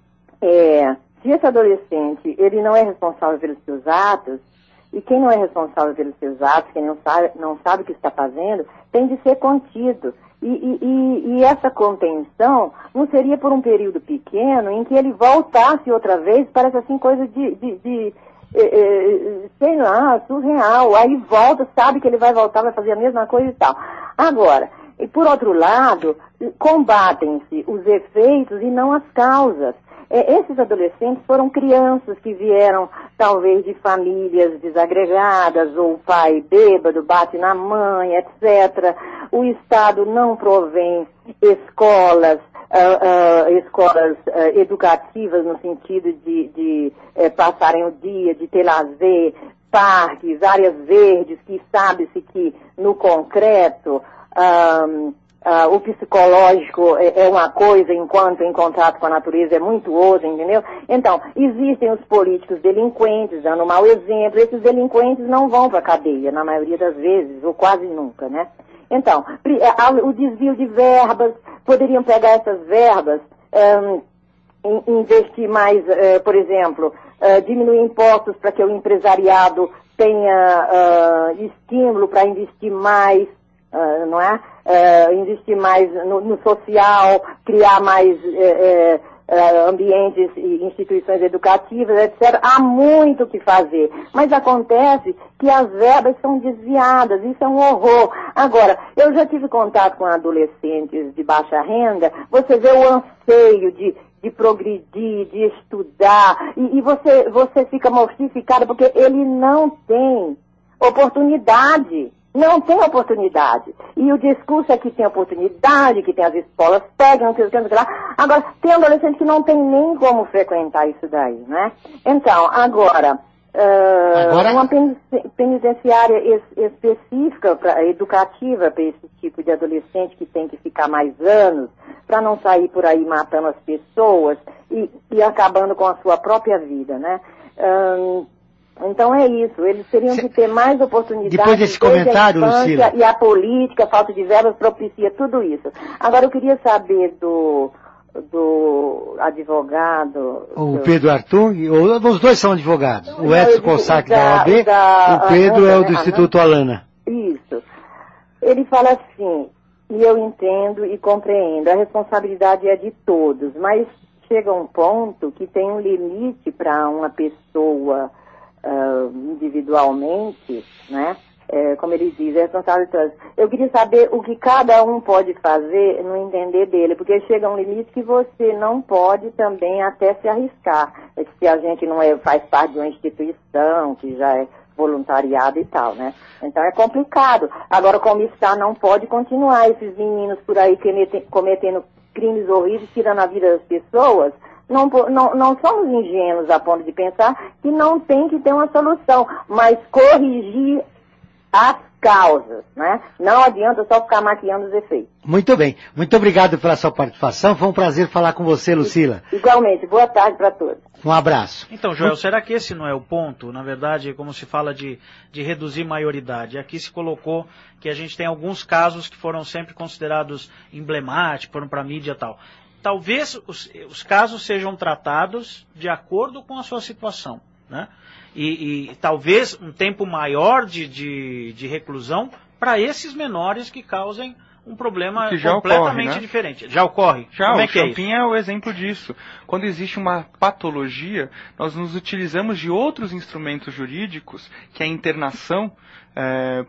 é... se esse adolescente, ele não é responsável pelos seus atos, e quem não é responsável pelos seus atos, quem não sabe, não sabe o que está fazendo, tem de ser contido. E, e, e, e essa contenção não seria por um período pequeno em que ele voltasse outra vez, parece assim coisa de, de, de eh, eh, sei lá, surreal. Aí volta, sabe que ele vai voltar, vai fazer a mesma coisa e tal. Agora, e por outro lado, combatem-se os efeitos e não as causas. Esses adolescentes foram crianças que vieram, talvez, de famílias desagregadas, ou o pai bêbado, bate na mãe, etcétera. O Estado não provém escolas, uh, uh, escolas uh, educativas no sentido de, de uh, passarem o dia, de ter lazer, parques, áreas verdes, que sabe-se que, no concreto, um, Uh, o psicológico é, é uma coisa, enquanto em contato com a natureza é muito outra, entendeu? Então, existem os políticos delinquentes, dando um mau exemplo. Esses delinquentes não vão para a cadeia, na maioria das vezes, ou quase nunca, né? Então, o desvio de verbas, poderiam pegar essas verbas, um, investir mais, uh, por exemplo, uh, diminuir impostos para que o empresariado tenha uh, estímulo para investir mais, uh, não é? Uh, investir mais no, no social, criar mais uh, uh, uh, ambientes e instituições educativas, etcétera. Há muito o que fazer, mas acontece que as verbas são desviadas, isso é um horror. Agora, eu já tive contato com adolescentes de baixa renda, você vê o anseio de, de progredir, de estudar, e, e você, você fica mortificada porque ele não tem oportunidade. Não tem oportunidade. E o discurso é que tem oportunidade, que tem as escolas pegam, que não sei lá. Agora, tem adolescente que não tem nem como frequentar isso daí, né? Então, agora, uh, agora... uma penitenciária es específica, pra, educativa para esse tipo de adolescente que tem que ficar mais anos, para não sair por aí matando as pessoas e, e acabando com a sua própria vida, né? Um, Então é isso, eles teriam que ter mais oportunidades. Depois desse comentário, Lucila. E a política, a falta de verbas propicia tudo isso. Agora eu queria saber do, do advogado... O do... Pedro Artung, os dois são advogados. O Não, Edson Cossack da, da O A B, da, o Pedro Ana, é o do né? Instituto Alana. Isso. Ele fala assim, e eu entendo e compreendo, a responsabilidade é de todos, mas chega um ponto que tem um limite para uma pessoa... Uh, individualmente, né? É, como ele diz, é responsável de todos. Eu queria saber o que cada um pode fazer no entender dele, porque chega um limite que você não pode também até se arriscar. Se a gente não é, faz parte de uma instituição, que já é voluntariado e tal, né? Então é complicado. Agora, como está, não pode continuar esses meninos por aí cometendo crimes horríveis, tirando a vida das pessoas. Não, não, não somos ingênuos a ponto de pensar que não tem que ter uma solução, mas corrigir as causas, né? Não adianta só ficar maquiando os efeitos. Muito bem. Muito obrigado pela sua participação. Foi um prazer falar com você, Lucila. Igualmente. Boa tarde para todos. Um abraço. Então, Joel, será que esse não é o ponto? Na verdade, como se fala de, de reduzir maioridade, aqui se colocou que a gente tem alguns casos que foram sempre considerados emblemáticos, foram para a mídia e tal. Talvez os, os casos sejam tratados de acordo com a sua situação, né? E, e talvez um tempo maior de, de, de reclusão para esses menores que causem um problema completamente ocorre, né? diferente. Já ocorre? Já, Como o é que é Champin é o exemplo disso. Quando existe uma patologia, nós nos utilizamos de outros instrumentos jurídicos, que é a internação, é,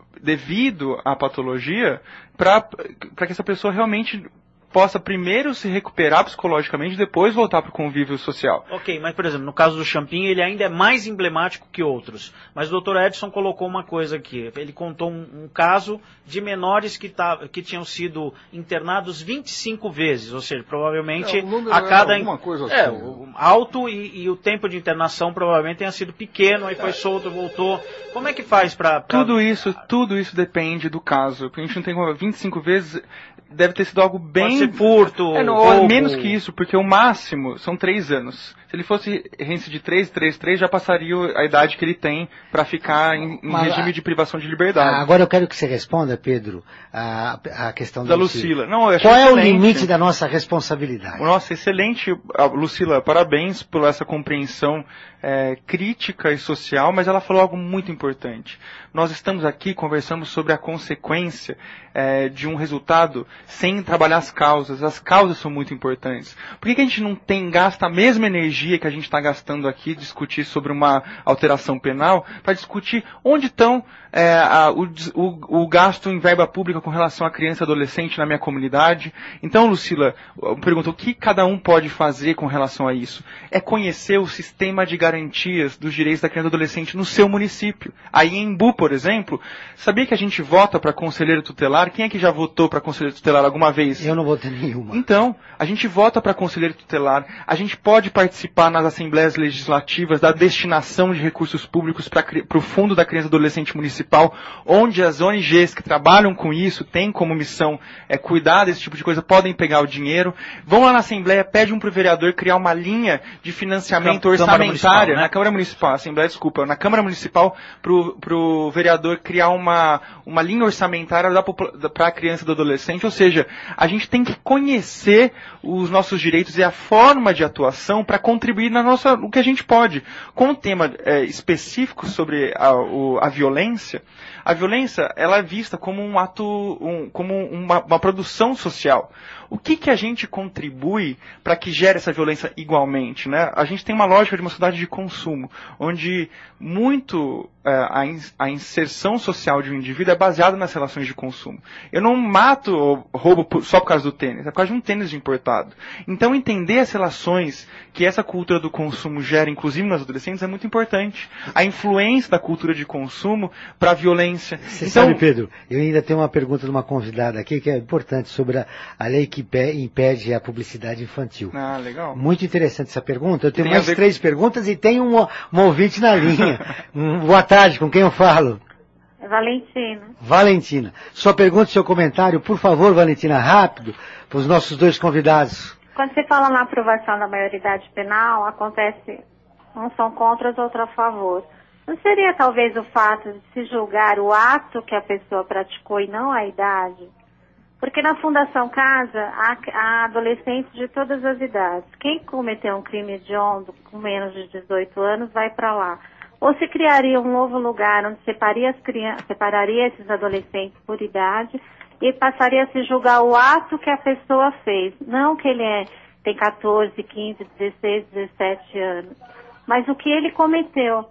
devido à patologia, para que essa pessoa realmente possa primeiro se recuperar psicologicamente e depois voltar para o convívio social. Ok, mas por exemplo, no caso do Champin, ele ainda é mais emblemático que outros. Mas o doutor Edson colocou uma coisa aqui. Ele contou um, um caso de menores que, tá, que tinham sido internados vinte e cinco vezes, ou seja, provavelmente é, a cada... Alguma coisa assim, é, o, alto e, e o tempo de internação provavelmente tenha sido pequeno, aí foi solto, voltou. Como é que faz para... Pra... Tudo isso, tudo isso depende do caso. Porque a gente não tem vinte e cinco vezes... Deve ter sido algo bem... Pode ser furto, é, não, roubo. Menos que isso, porque o máximo são três anos. Se ele fosse reincidir três, três, três, já passaria a idade que ele tem para ficar em, em regime de privação de liberdade. Agora eu quero que você responda, Pedro, a, a questão da, da Lucila. Não, eu Qual excelente. é o limite da nossa responsabilidade? Nossa, excelente, Lucila, parabéns por essa compreensão é, crítica e social, mas ela falou algo muito importante. Nós estamos aqui conversando sobre a consequência é, de um resultado sem trabalhar as causas. As causas são muito importantes. Por que, que a gente não tem, gasta a mesma energia que a gente está gastando aqui, discutir sobre uma alteração penal, para discutir onde estão é, a, o, o, o gasto em verba pública com relação à criança e adolescente na minha comunidade? Então, Lucila, eu pergunto, o que cada um pode fazer com relação a isso? É conhecer o sistema de garantias dos direitos da criança e adolescente no seu município. Aí em Embu, por exemplo, sabia que a gente vota para conselheiro tutelar? Quem é que já votou para conselheiro tutelar alguma vez? Eu não votei nenhuma. Então, a gente vota para conselheiro tutelar, a gente pode participar nas assembleias legislativas da destinação de recursos públicos para o Fundo da Criança e Adolescente Municipal, onde as O N Gs que trabalham com isso, têm como missão é, cuidar desse tipo de coisa, podem pegar o dinheiro. Vão lá na Assembleia, pedem para o vereador criar uma linha de financiamento Câmara orçamentária, né? na Câmara Municipal, Assembleia, desculpa, na Câmara Municipal, para o vereador criar uma, uma linha orçamentária para a criança e do adolescente. Ou seja, a gente tem que conhecer os nossos direitos e a forma de atuação para contribuir na nossa, o que a gente pode. Com um tema é, específico sobre a, o, a violência, a violência ela é vista como um ato, um, como uma, uma produção social. O que, que a gente contribui para que gere essa violência igualmente, né? A gente tem uma lógica de uma sociedade de consumo, onde muito é, a, in, a inserção social de um indivíduo é baseada nas relações de consumo. Eu não mato ou roubo por, só por causa do tênis, é por causa de um tênis de importado. Então entender as relações que essa cultura do consumo gera, inclusive nos adolescentes, é muito importante. A influência da cultura de consumo para a violência. Você então, sabe, Pedro, eu ainda tenho uma pergunta de uma convidada aqui que é importante sobre a, a lei que impede a publicidade infantil. Ah, legal. Muito interessante essa pergunta. Eu tenho Tem mais ver... três perguntas e tem um, um ouvinte na linha. um, boa tarde, com quem eu falo? É Valentina. Valentina. Sua pergunta e seu comentário, por favor, Valentina, rápido, para os nossos dois convidados. Quando você fala na aprovação da maioridade penal, acontece, uns são contra, outros a favor. Não seria talvez o fato de se julgar o ato que a pessoa praticou e não a idade? Porque na Fundação Casa há, há adolescentes de todas as idades. Quem cometeu um crime hediondo com menos de dezoito anos vai para lá. Ou se criaria um novo lugar onde separaria, as crianças, separaria esses adolescentes por idade e passaria a se julgar o ato que a pessoa fez. Não que ele é, tem catorze, quinze, dezesseis, dezessete anos, mas o que ele cometeu.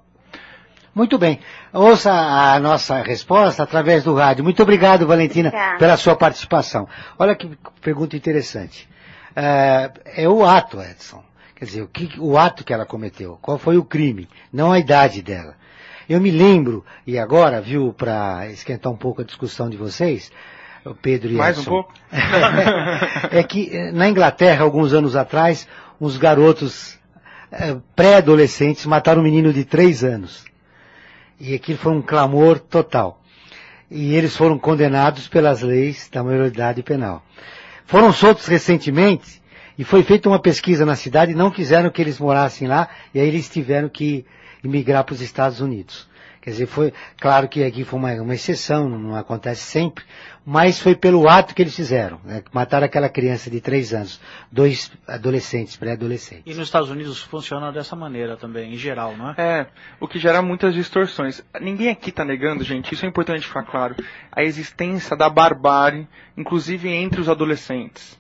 Muito bem. Ouça a nossa resposta através do rádio. Muito obrigado, Valentina, Obrigada. pela sua participação. Olha que pergunta interessante. É, é o ato, Edson. Quer dizer, o, que, o ato que ela cometeu. Qual foi o crime? Não a idade dela. Eu me lembro, e agora, viu, para esquentar um pouco a discussão de vocês, o Pedro e Mais Edson. um pouco? É que na Inglaterra, alguns anos atrás, uns garotos é, pré-adolescentes mataram um menino de três anos. E aquilo foi um clamor total. e eles foram condenados pelas leis da maioridade penal. Foram soltos recentemente e foi feita uma pesquisa na cidade e não quiseram que eles morassem lá, e aí eles tiveram que imigrar para os Estados Unidos. Quer dizer, foi claro que aqui foi uma, uma exceção, não acontece sempre, mas foi pelo ato que eles fizeram, né? Mataram aquela criança de três anos, dois adolescentes, pré-adolescentes. E nos Estados Unidos funciona dessa maneira também, em geral, não é? É, o que gera muitas distorções. Ninguém aqui está negando, gente, isso é importante ficar claro, a existência da barbárie, inclusive entre os adolescentes.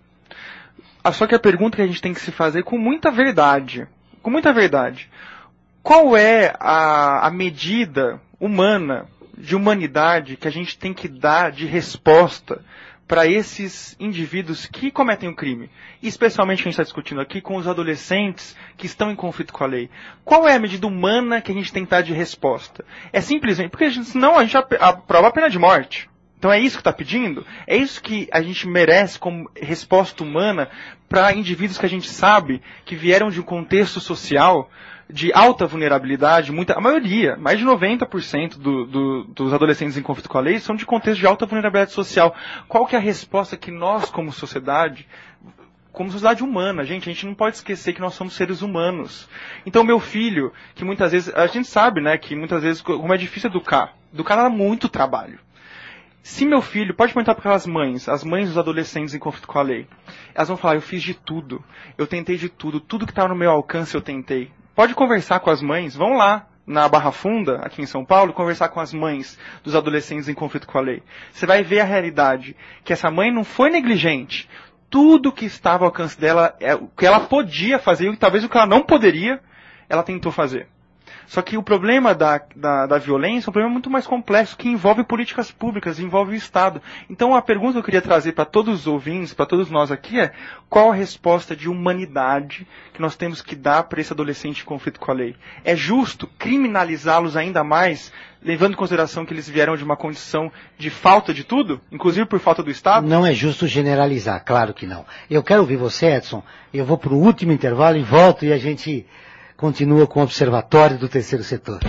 Só que a pergunta que a gente tem que se fazer com muita verdade, com muita verdade, qual é a, a medida humana, de humanidade, que a gente tem que dar de resposta para esses indivíduos que cometem o crime? E especialmente, que a gente está discutindo aqui, com os adolescentes que estão em conflito com a lei. Qual é a medida humana que a gente tem que dar de resposta? É simplesmente, porque senão a gente aprova a pena de morte. Então é isso que está pedindo? É isso que a gente merece como resposta humana para indivíduos que a gente sabe que vieram de um contexto social de alta vulnerabilidade, muita, a maioria, mais de noventa por cento do, do, dos adolescentes em conflito com a lei são de contexto de alta vulnerabilidade social. Qual que é a resposta que nós, como sociedade, como sociedade humana, gente, a gente não pode esquecer que nós somos seres humanos. Então meu filho, que muitas vezes, a gente sabe, né, que muitas vezes, como é difícil educar, educar dá muito trabalho. Se meu filho, pode perguntar para aquelas mães, as mães dos adolescentes em conflito com a lei, elas vão falar, eu fiz de tudo, eu tentei de tudo, tudo que estava no meu alcance eu tentei. Pode conversar com as mães, vão lá na Barra Funda, aqui em São Paulo, conversar com as mães dos adolescentes em conflito com a lei. Você vai ver a realidade, que essa mãe não foi negligente. Tudo que estava ao alcance dela, o que ela podia fazer, e talvez o que ela não poderia, ela tentou fazer. Só que o problema da, da, da violência é um problema muito mais complexo, que envolve políticas públicas, envolve o Estado. Então a pergunta que eu queria trazer para todos os ouvintes, para todos nós aqui é, qual a resposta de humanidade que nós temos que dar para esse adolescente em conflito com a lei? É justo criminalizá-los ainda mais, levando em consideração que eles vieram de uma condição de falta de tudo, inclusive por falta do Estado? Não é justo generalizar, claro que não. Eu quero ouvir você, Edson, eu vou para o último intervalo e volto e a gente continua com o Observatório do Terceiro Setor.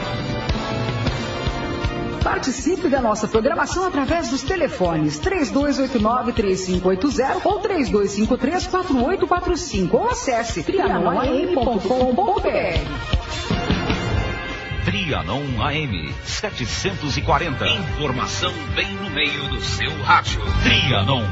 Participe da nossa programação através dos telefones três dois oito nove, três cinco oito zero ou três dois cinco três, quatro oito quatro cinco ou acesse trianon a m ponto com ponto b r. Trianon A M setecentos e quarenta. Informação bem no meio do seu rádio. Trianon.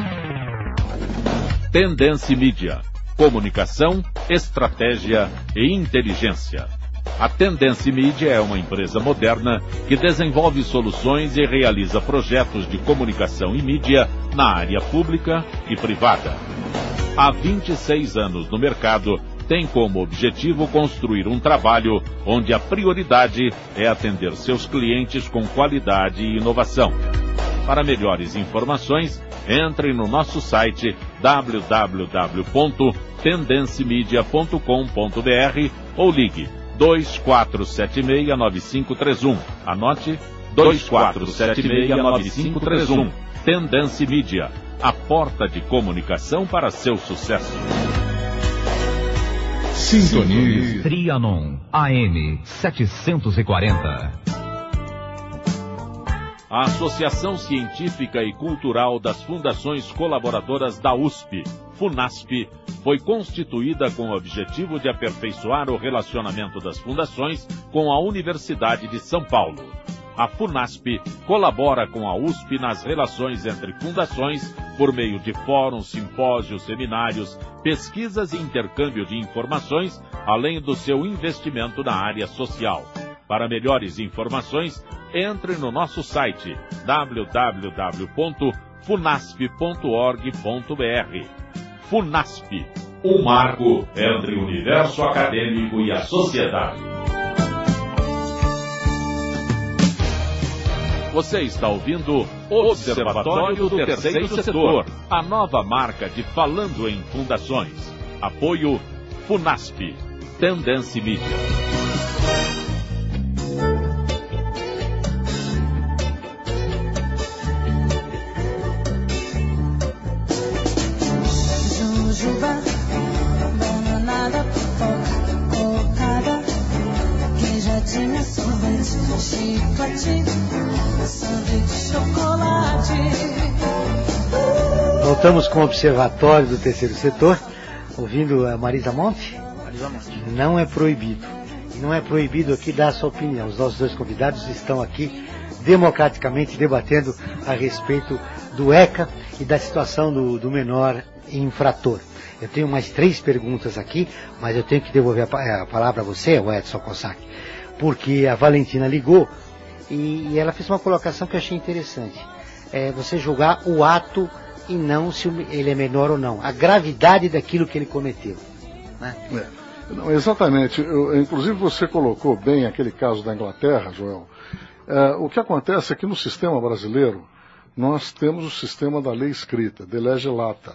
Tendência Mídia. Comunicação, estratégia e inteligência. A Tendência Mídia é uma empresa moderna que desenvolve soluções e realiza projetos de comunicação e mídia na área pública e privada. Há vinte e seis anos no mercado, tem como objetivo construir um trabalho onde a prioridade é atender seus clientes com qualidade e inovação. Para melhores informações, entre no nosso site w w w ponto tendencimedia ponto com ponto b r ou ligue dois quatro sete seis, nove cinco três um. Anote dois quatro sete seis, nove cinco três um. Tendência Mídia, a porta de comunicação para seu sucesso. Sintonize Trianon A M setecentos e quarenta. A Associação Científica e Cultural das Fundações Colaboradoras da U S P, FUNASP, foi constituída com o objetivo de aperfeiçoar o relacionamento das fundações com a Universidade de São Paulo. A FUNASP colabora com a U S P nas relações entre fundações por meio de fóruns, simpósios, seminários, pesquisas e intercâmbio de informações, além do seu investimento na área social. Para melhores informações, entre no nosso site w w w ponto funasp ponto org ponto b r. FUNASP, um marco entre o universo acadêmico e a sociedade. Você está ouvindo Observatório do Terceiro Setor, a nova marca de Falando em Fundações. Apoio FUNASP, Tendência Mídia. Jujuba, bananada, pipoca, cocada, queijadinha, sorvete, chiclete, sanduíche, chocolate. Voltamos com o Observatório do Terceiro Setor, ouvindo a Marisa Monte. Marisa Monte. Não é proibido. E não é proibido aqui dar a sua opinião. Os nossos dois convidados estão aqui democraticamente debatendo a respeito do ECA e da situação do, do menor infrator. Eu tenho mais três perguntas aqui, mas eu tenho que devolver a, a palavra a você, o Edson Cossack, porque a Valentina ligou e, e ela fez uma colocação que eu achei interessante. É você julgar o ato e não se ele é menor ou não, a gravidade daquilo que ele cometeu. Né? É, não, exatamente. Eu, inclusive você colocou bem aquele caso da Inglaterra, Joel. É, o que acontece é que no sistema brasileiro nós temos o sistema da lei escrita, de lege lata.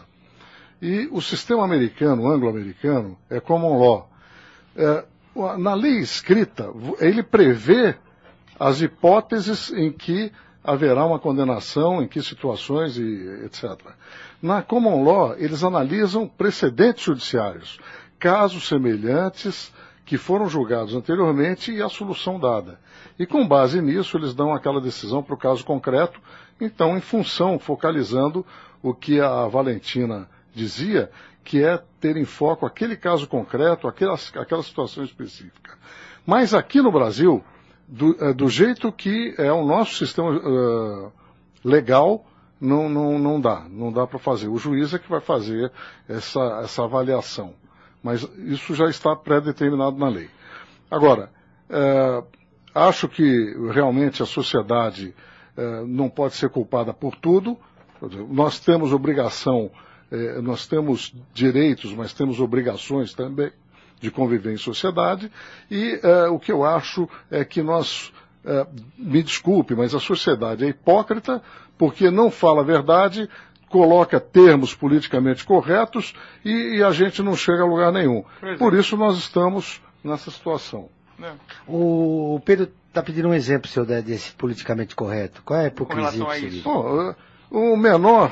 E o sistema americano, anglo-americano, é common law. É, na lei escrita, ele prevê as hipóteses em que haverá uma condenação, em que situações, e etcétera. Na common law, eles analisam precedentes judiciários, casos semelhantes que foram julgados anteriormente e a solução dada. E com base nisso, eles dão aquela decisão para o caso concreto, então, em função, focalizando o que a Valentina dizia, que é ter em foco aquele caso concreto, aquela, aquela situação específica. Mas aqui no Brasil, do, é, do jeito que é o nosso sistema uh, legal, não, não, não dá, não dá para fazer. O juiz é que vai fazer essa, essa avaliação. Mas isso já está pré-determinado na lei. Agora, uh, acho que realmente a sociedade uh, não pode ser culpada por tudo. Nós temos obrigação, eh, nós temos direitos, mas temos obrigações também de conviver em sociedade, e eh, o que eu acho é que nós, eh, me desculpe, mas a sociedade é hipócrita porque não fala a verdade, coloca termos politicamente corretos e, e a gente não chega a lugar nenhum. Por isso nós estamos nessa situação. É. O Pedro está pedindo um exemplo, senhor, desse politicamente correto. Qual é a hipocrisia que você diz? Bom, o menor,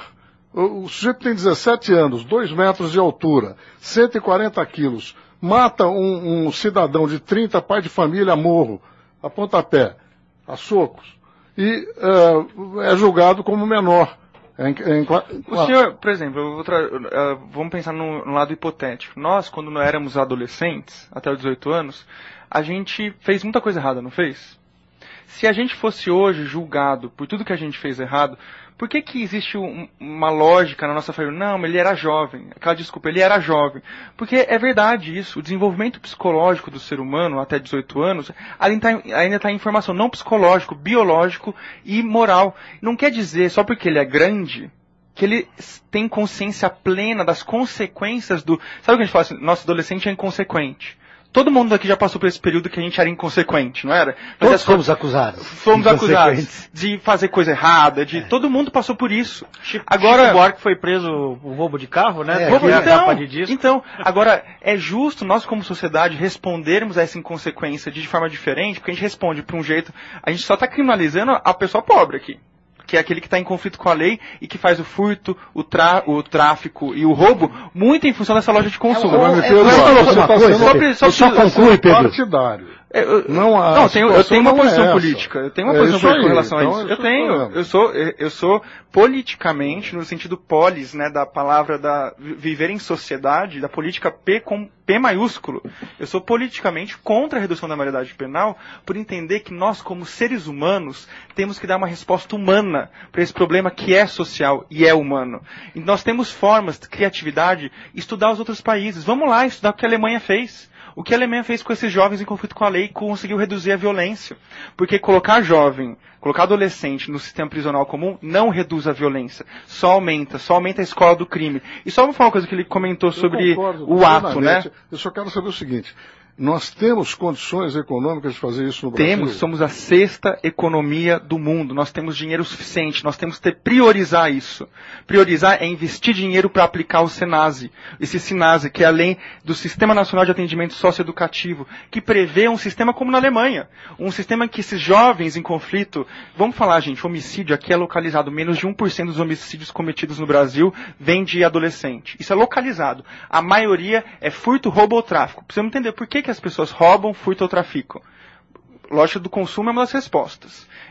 o sujeito tem dezessete anos, dois metros de altura, cento e quarenta quilos, mata um, um cidadão de trinta, pai de família, a morro, a pontapé, a socos, e uh, é julgado como menor. É, é, o senhor, por exemplo, eu vou tra... uh, vamos pensar no, no lado hipotético. Nós, quando não éramos adolescentes, até os dezoito anos, a gente fez muita coisa errada, não fez? Se a gente fosse hoje julgado por tudo que a gente fez errado, por que que existe um, uma lógica na nossa família? Não, mas ele era jovem. Aquela desculpa, ele era jovem. Porque é verdade isso. O desenvolvimento psicológico do ser humano até dezoito anos ainda está em formação, não psicológico, biológico e moral. Não quer dizer, só porque ele é grande, que ele tem consciência plena das consequências do... Sabe o que a gente fala assim? Nosso adolescente é inconsequente. Todo mundo aqui já passou por esse período que a gente era inconsequente, não era? Todos fomos acusados. Fomos acusados de fazer coisa errada, de... É. Todo mundo passou por isso. Chico, agora... Chico Buarque foi preso o roubo de carro, né? É, roubo, então, de então, agora, é justo nós como sociedade respondermos a essa inconsequência de forma diferente, porque a gente responde por um jeito... A gente só está criminalizando a pessoa pobre aqui. Que é aquele que está em conflito com a lei e que faz o furto, o, tra, o tráfico e o roubo, muito em função dessa loja de consumo. É, é, Pedro, é, você está sendo sobre, sobre, só conclui, Pedro. Partidário. Eu, não, há, não tenho, eu tenho uma posição é política. Eu tenho uma é posição política com relação então, a isso. Eu tenho. Eu sou, eu sou politicamente, no sentido polis, né, da palavra da viver em sociedade, da política P com P maiúsculo. Eu sou politicamente contra a redução da maioridade penal, por entender que nós, como seres humanos, temos que dar uma resposta humana para esse problema que é social e é humano. E nós temos formas de criatividade, estudar os outros países. Vamos lá estudar o que a Alemanha fez. O que a Alemanha fez com esses jovens em conflito com a lei conseguiu reduzir a violência. Porque colocar jovem, colocar adolescente no sistema prisional comum não reduz a violência. Só aumenta, só aumenta a escola do crime. E só vou falar uma coisa que ele comentou sobre o ato, né? Eu só quero saber o seguinte. Nós temos condições econômicas de fazer isso no Brasil? Temos, somos a sexta economia do mundo. Nós temos dinheiro suficiente, nós temos que priorizar isso. Priorizar é investir dinheiro para aplicar o SENASE. Esse SENASE, que é além do Sistema Nacional de Atendimento Socioeducativo, que prevê um sistema como na Alemanha. Um sistema que esses jovens em conflito... Vamos falar, gente, homicídio aqui é localizado. Menos de um por cento dos homicídios cometidos no Brasil vem de adolescente. Isso é localizado. A maioria é furto, roubo ou tráfico. Precisamos entender por que que as pessoas roubam, furtam ou traficam. Lógica do consumo é uma das respostas.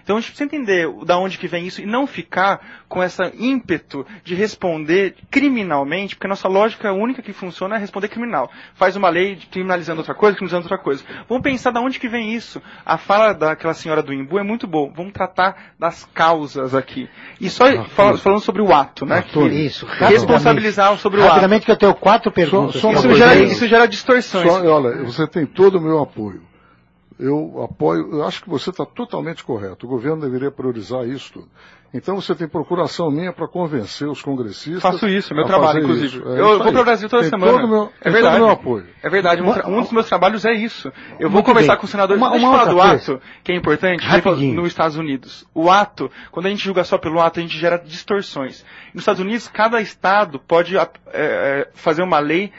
Então a gente precisa entender da onde que vem isso e não ficar com essa ímpeto de responder criminalmente, porque a nossa lógica única que funciona é responder criminal. Faz uma lei criminalizando outra coisa, criminalizando outra coisa. Vamos pensar da onde que vem isso. A fala daquela senhora do Imbu é muito boa. Vamos tratar das causas aqui. E só fal falando sobre o ato, né? Que isso. Responsabilizar sobre o ato. Rapidamente que eu tenho quatro perguntas. Só, só isso, gera, isso gera distorções. Só, olha, você tem todo o meu apoio. Eu apoio, eu acho que você está totalmente correto. O governo deveria priorizar isso tudo. Então você tem procuração minha para convencer os congressistas. Faço isso, meu trabalho, inclusive. É eu vou para o Brasil toda tem semana. Todo meu, é verdade. Todo meu apoio. É verdade. Uma, um dos meus trabalhos é isso. Eu vou Muito conversar bem. com os senadores. Uma, Deixa eu uma falar do coisa. ato, que é importante, Rapidinho. nos Estados Unidos. O ato, quando a gente julga só pelo ato, a gente gera distorções. Nos Estados Unidos, cada estado pode é, fazer uma lei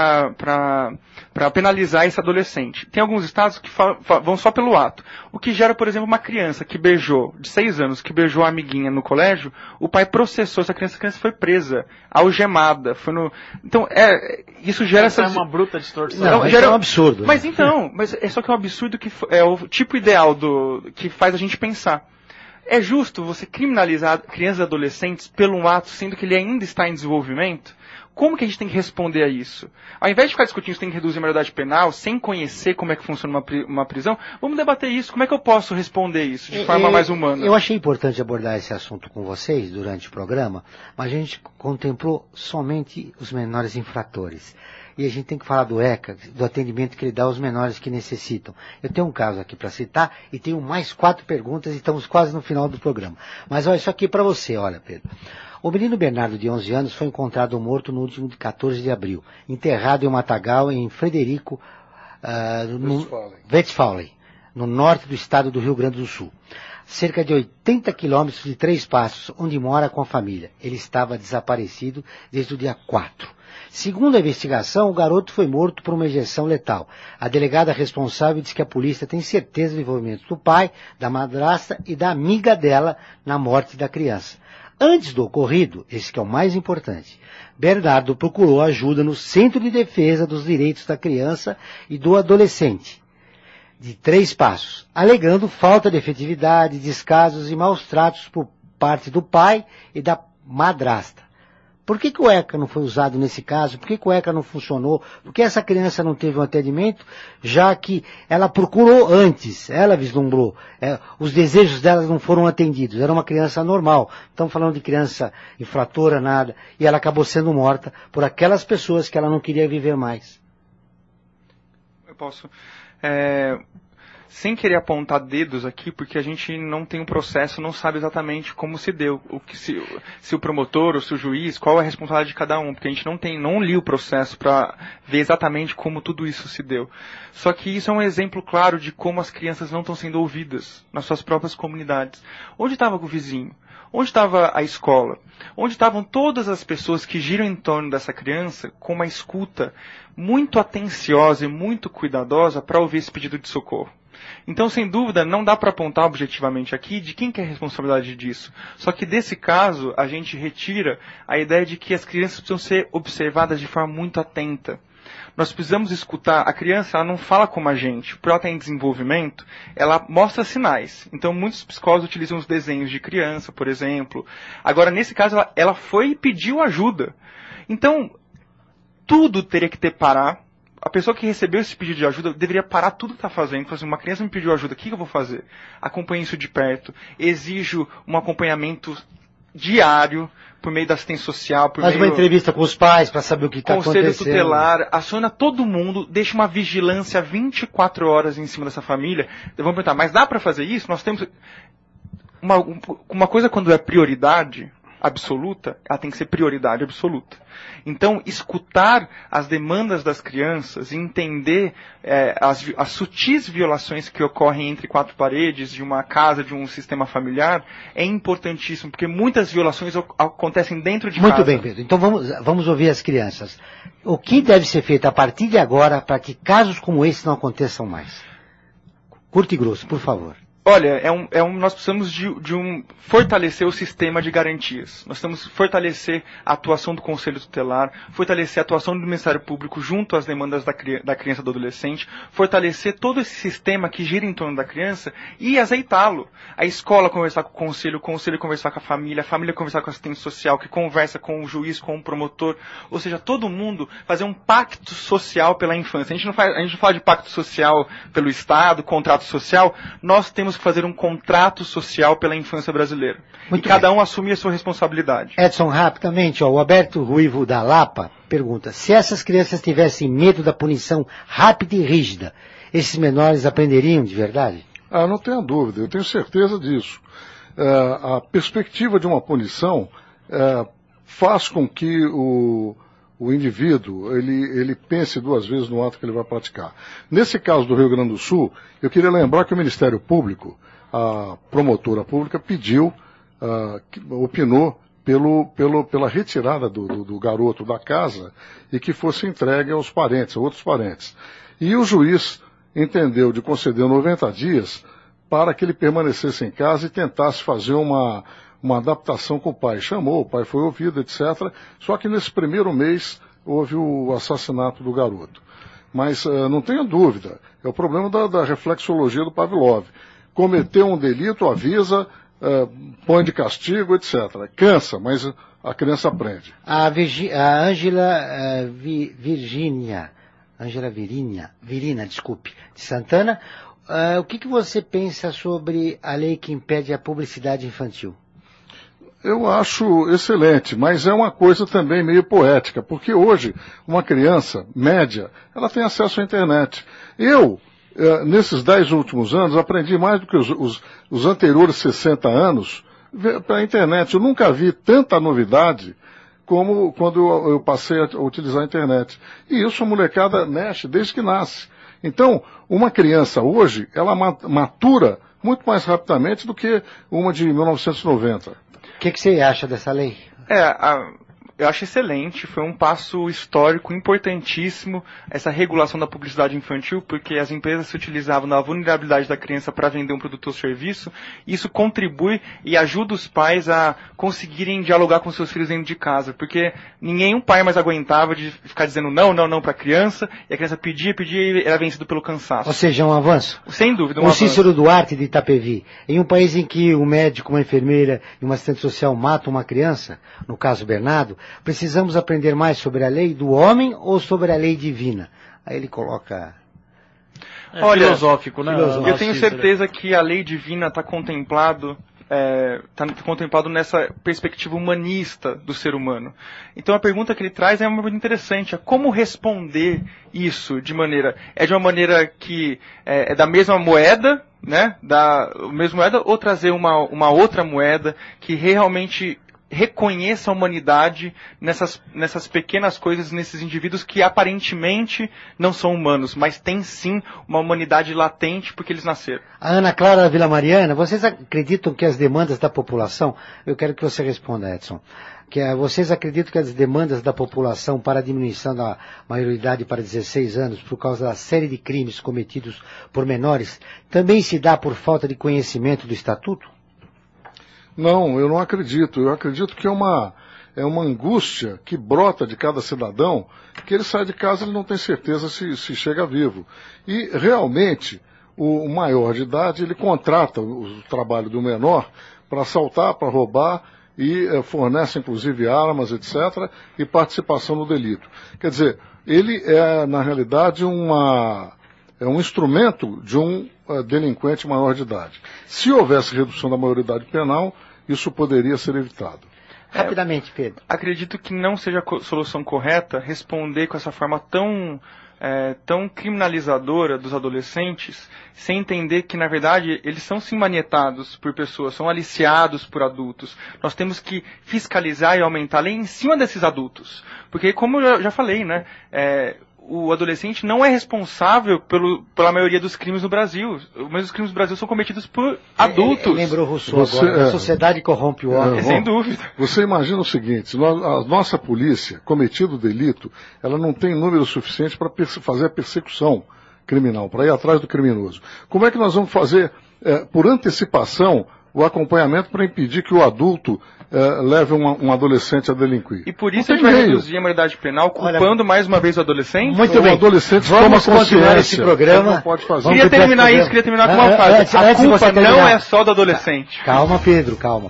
para penalizar esse adolescente. Tem alguns estados que fa vão só pelo ato. O que gera, por exemplo, uma criança que beijou, de seis anos, que beijou a amiguinha no colégio, o pai processou essa criança, a criança foi presa, algemada, foi no... Então, é, isso gera Essa essa... é uma bruta distorção. Não, gera... é um absurdo. Mas então, mas é só que é um absurdo que é o tipo ideal do que faz a gente pensar. É justo você criminalizar crianças e adolescentes pelo ato, sendo que ele ainda está em desenvolvimento? Como que a gente tem que responder a isso? Ao invés de ficar discutindo se tem que reduzir a maioridade penal, sem conhecer como é que funciona uma, pri uma prisão, vamos debater isso. Como é que eu posso responder isso de forma eu, mais humana? Eu achei importante abordar esse assunto com vocês durante o programa, mas a gente contemplou somente os menores infratores. E a gente tem que falar do ECA, do atendimento que ele dá aos menores que necessitam. Eu tenho um caso aqui para citar e tenho mais quatro perguntas e estamos quase no final do programa. Mas olha, isso aqui para você, olha, Pedro. O menino Bernardo, de onze anos, foi encontrado morto no último quatorze de abril, enterrado em um matagal em Frederico, uh, no Westfalen, no norte do estado do Rio Grande do Sul. Cerca de oitenta quilômetros de Três Passos, onde mora com a família. Ele estava desaparecido desde o dia quatro. Segundo a investigação, o garoto foi morto por uma injeção letal. A delegada responsável diz que a polícia tem certeza do envolvimento do pai, da madrasta e da amiga dela na morte da criança. Antes do ocorrido, esse que é o mais importante, Bernardo procurou ajuda no Centro de Defesa dos Direitos da Criança e do Adolescente, de Três Passos, alegando falta de efetividade, descasos e maus tratos por parte do pai e da madrasta. Por que que o ECA não foi usado nesse caso? Por que que o ECA não funcionou? Por que essa criança não teve um atendimento? Já que ela procurou antes, ela vislumbrou, é, os desejos dela não foram atendidos. Era uma criança normal. Estamos falando de criança infratora, nada. E ela acabou sendo morta por aquelas pessoas que ela não queria viver mais. Eu posso... É... Sem querer apontar dedos aqui, porque a gente não tem um processo, não sabe exatamente como se deu, o que se, se o promotor ou se o juiz, qual é a responsabilidade de cada um, porque a gente não tem, não li o processo para ver exatamente como tudo isso se deu. Só que isso é um exemplo claro de como as crianças não estão sendo ouvidas nas suas próprias comunidades. Onde estava o vizinho? Onde estava a escola? Onde estavam todas as pessoas que giram em torno dessa criança com uma escuta muito atenciosa e muito cuidadosa para ouvir esse pedido de socorro? Então, sem dúvida, não dá para apontar objetivamente aqui de quem que é a responsabilidade disso. Só que desse caso, a gente retira a ideia de que as crianças precisam ser observadas de forma muito atenta. Nós precisamos escutar. A criança, ela não fala como a gente. Por ela estar em desenvolvimento, ela mostra sinais. Então, muitos psicólogos utilizam os desenhos de criança, por exemplo. Agora, nesse caso, ela, ela foi e pediu ajuda. Então, tudo teria que ter parar. A pessoa que recebeu esse pedido de ajuda deveria parar tudo que está fazendo. Falar assim, uma criança me pediu ajuda, o que eu vou fazer? Acompanhe isso de perto. Exijo um acompanhamento diário, por meio da assistência social, por Faz meio... uma entrevista com os pais para saber o que está acontecendo. Conselho tutelar, aciona todo mundo, deixa uma vigilância vinte e quatro horas em cima dessa família. Vamos perguntar, mas dá para fazer isso? Nós temos... Uma, uma coisa quando é prioridade absoluta, ela tem que ser prioridade absoluta. Então, escutar as demandas das crianças e entender é, as, as sutis violações que ocorrem entre quatro paredes de uma casa, de um sistema familiar, é importantíssimo, porque muitas violações acontecem dentro de Muito casa. bem, Pedro. Então vamos, vamos ouvir as crianças. O que deve ser feito a partir de agora para que casos como esse não aconteçam mais? Curto e grosso, por favor. Olha, é um, é um, nós precisamos de, de um, fortalecer o sistema de garantias. Nós temos que fortalecer a atuação do Conselho Tutelar, fortalecer a atuação do Ministério Público junto às demandas da, da criança e do adolescente, fortalecer todo esse sistema que gira em torno da criança e azeitá-lo. A escola conversar com o Conselho, o Conselho conversar com a família, a família conversar com o assistente social, que conversa com o juiz, com o promotor, ou seja, todo mundo fazer um pacto social pela infância. A gente não, faz, a gente não fala de pacto social pelo Estado, contrato social, nós temos que fazer um contrato social pela infância brasileira. Muito e cada bem. Um assumir a sua responsabilidade. Edson, rapidamente, ó, o Alberto Ruivo da Lapa pergunta, se essas crianças tivessem medo da punição rápida e rígida, esses menores aprenderiam de verdade? Ah, não tenho dúvida, eu tenho certeza disso. É, a perspectiva de uma punição é, faz com que o... o indivíduo, ele, ele pense duas vezes no ato que ele vai praticar. Nesse caso do Rio Grande do Sul, eu queria lembrar que o Ministério Público, a promotora pública, pediu, uh, opinou pelo, pelo, pela retirada do, do, do garoto da casa e que fosse entregue aos parentes, a outros parentes. E o juiz entendeu de conceder noventa dias para que ele permanecesse em casa e tentasse fazer uma... uma adaptação com o pai. Chamou, o pai foi ouvido, etcétera. Só que nesse primeiro mês houve o assassinato do garoto. Mas uh, não tenha dúvida, é o problema da, da reflexologia do Pavlov. Cometeu um delito, avisa, uh, põe de castigo, etcétera. Cansa, mas a criança aprende. A Ângela uh, Vi, Virgínia, Ângela Virinha, Virina, desculpe, de Santana, uh, o que, que você pensa sobre a lei que impede a publicidade infantil? Eu acho excelente, mas é uma coisa também meio poética, porque hoje uma criança média, ela tem acesso à internet. Eu, eh, nesses dez últimos anos, aprendi mais do que os, os, os anteriores sessenta anos pela internet. Eu nunca vi tanta novidade como quando eu, eu passei a utilizar a internet. E isso a molecada mexe desde que nasce. Então, uma criança hoje, ela matura muito mais rapidamente do que uma de mil novecentos e noventa. O que, que você acha dessa lei? É, a, eu acho excelente, foi um passo histórico importantíssimo, essa regulação da publicidade infantil, porque as empresas se utilizavam da vulnerabilidade da criança para vender um produto ou serviço, isso contribui e ajuda os pais a conseguirem dialogar com seus filhos dentro de casa, porque ninguém, um pai mais aguentava de ficar dizendo não, não, não para a criança, e a criança pedia, pedia e era vencido pelo cansaço. Ou seja, um avanço? Sem dúvida, um o avanço. Cícero Duarte de Itapevi, em um país em que um médico, uma enfermeira e um assistente social matam uma criança, no caso Bernardo, precisamos aprender mais sobre a lei do homem ou sobre a lei divina? Aí ele coloca... É Olha, filosófico, né? Filosófico. Eu tenho certeza que a lei divina está contemplado, é, tá contemplado nessa perspectiva humanista do ser humano. Então a pergunta que ele traz é uma pergunta interessante, é como responder isso de maneira... É de uma maneira que é, é da mesma moeda, né? Da mesma moeda, ou trazer uma, uma outra moeda que realmente... reconheça a humanidade nessas, nessas pequenas coisas, nesses indivíduos que aparentemente não são humanos, mas têm sim uma humanidade latente porque eles nasceram. A Ana Clara Vila Mariana, vocês acreditam que as demandas da população, eu quero que você responda, Edson, que uh, vocês acreditam que as demandas da população para a diminuição da maioridade para dezesseis anos por causa da série de crimes cometidos por menores também se dá por falta de conhecimento do Estatuto? Não, eu não acredito. Eu acredito que é uma, é uma angústia que brota de cada cidadão, que ele sai de casa e ele não tem certeza se, se chega vivo. E, realmente, o, o maior de idade, ele contrata o, o trabalho do menor para assaltar, para roubar e é, fornece, inclusive, armas, etcétera, e participação no delito. Quer dizer, ele é, na realidade, uma... é um instrumento de um uh, delinquente maior de idade. Se houvesse redução da maioridade penal, isso poderia ser evitado. Rapidamente, Pedro. É, acredito que não seja a solução correta responder com essa forma tão, é, tão criminalizadora dos adolescentes, sem entender que, na verdade, eles são sim manietados por pessoas, são aliciados por adultos. Nós temos que fiscalizar e aumentar a lei em cima desses adultos. Porque, como eu já falei, né, é, o adolescente não é responsável pelo, pela maioria dos crimes no Brasil. Mas os crimes no Brasil são cometidos por adultos. Ele lembrou Rousseau Você, agora. É, a sociedade corrompe o homem. É, sem dúvida. Você imagina o seguinte, a nossa polícia, cometido o delito, ela não tem número suficiente para fazer a persecução criminal, para ir atrás do criminoso. Como é que nós vamos fazer é, por antecipação, o acompanhamento para impedir que o adulto é, leve uma, um adolescente a delinquir. E por isso a gente vai reduzir a maioridade penal, culpando Olha, mais uma vez o adolescente? Muito o bem. O adolescente Vamos toma continuar esse programa. Não pode fazer. Queria terminar isso, queria terminar com uma frase. A culpa não é só do adolescente. Calma, Pedro, calma.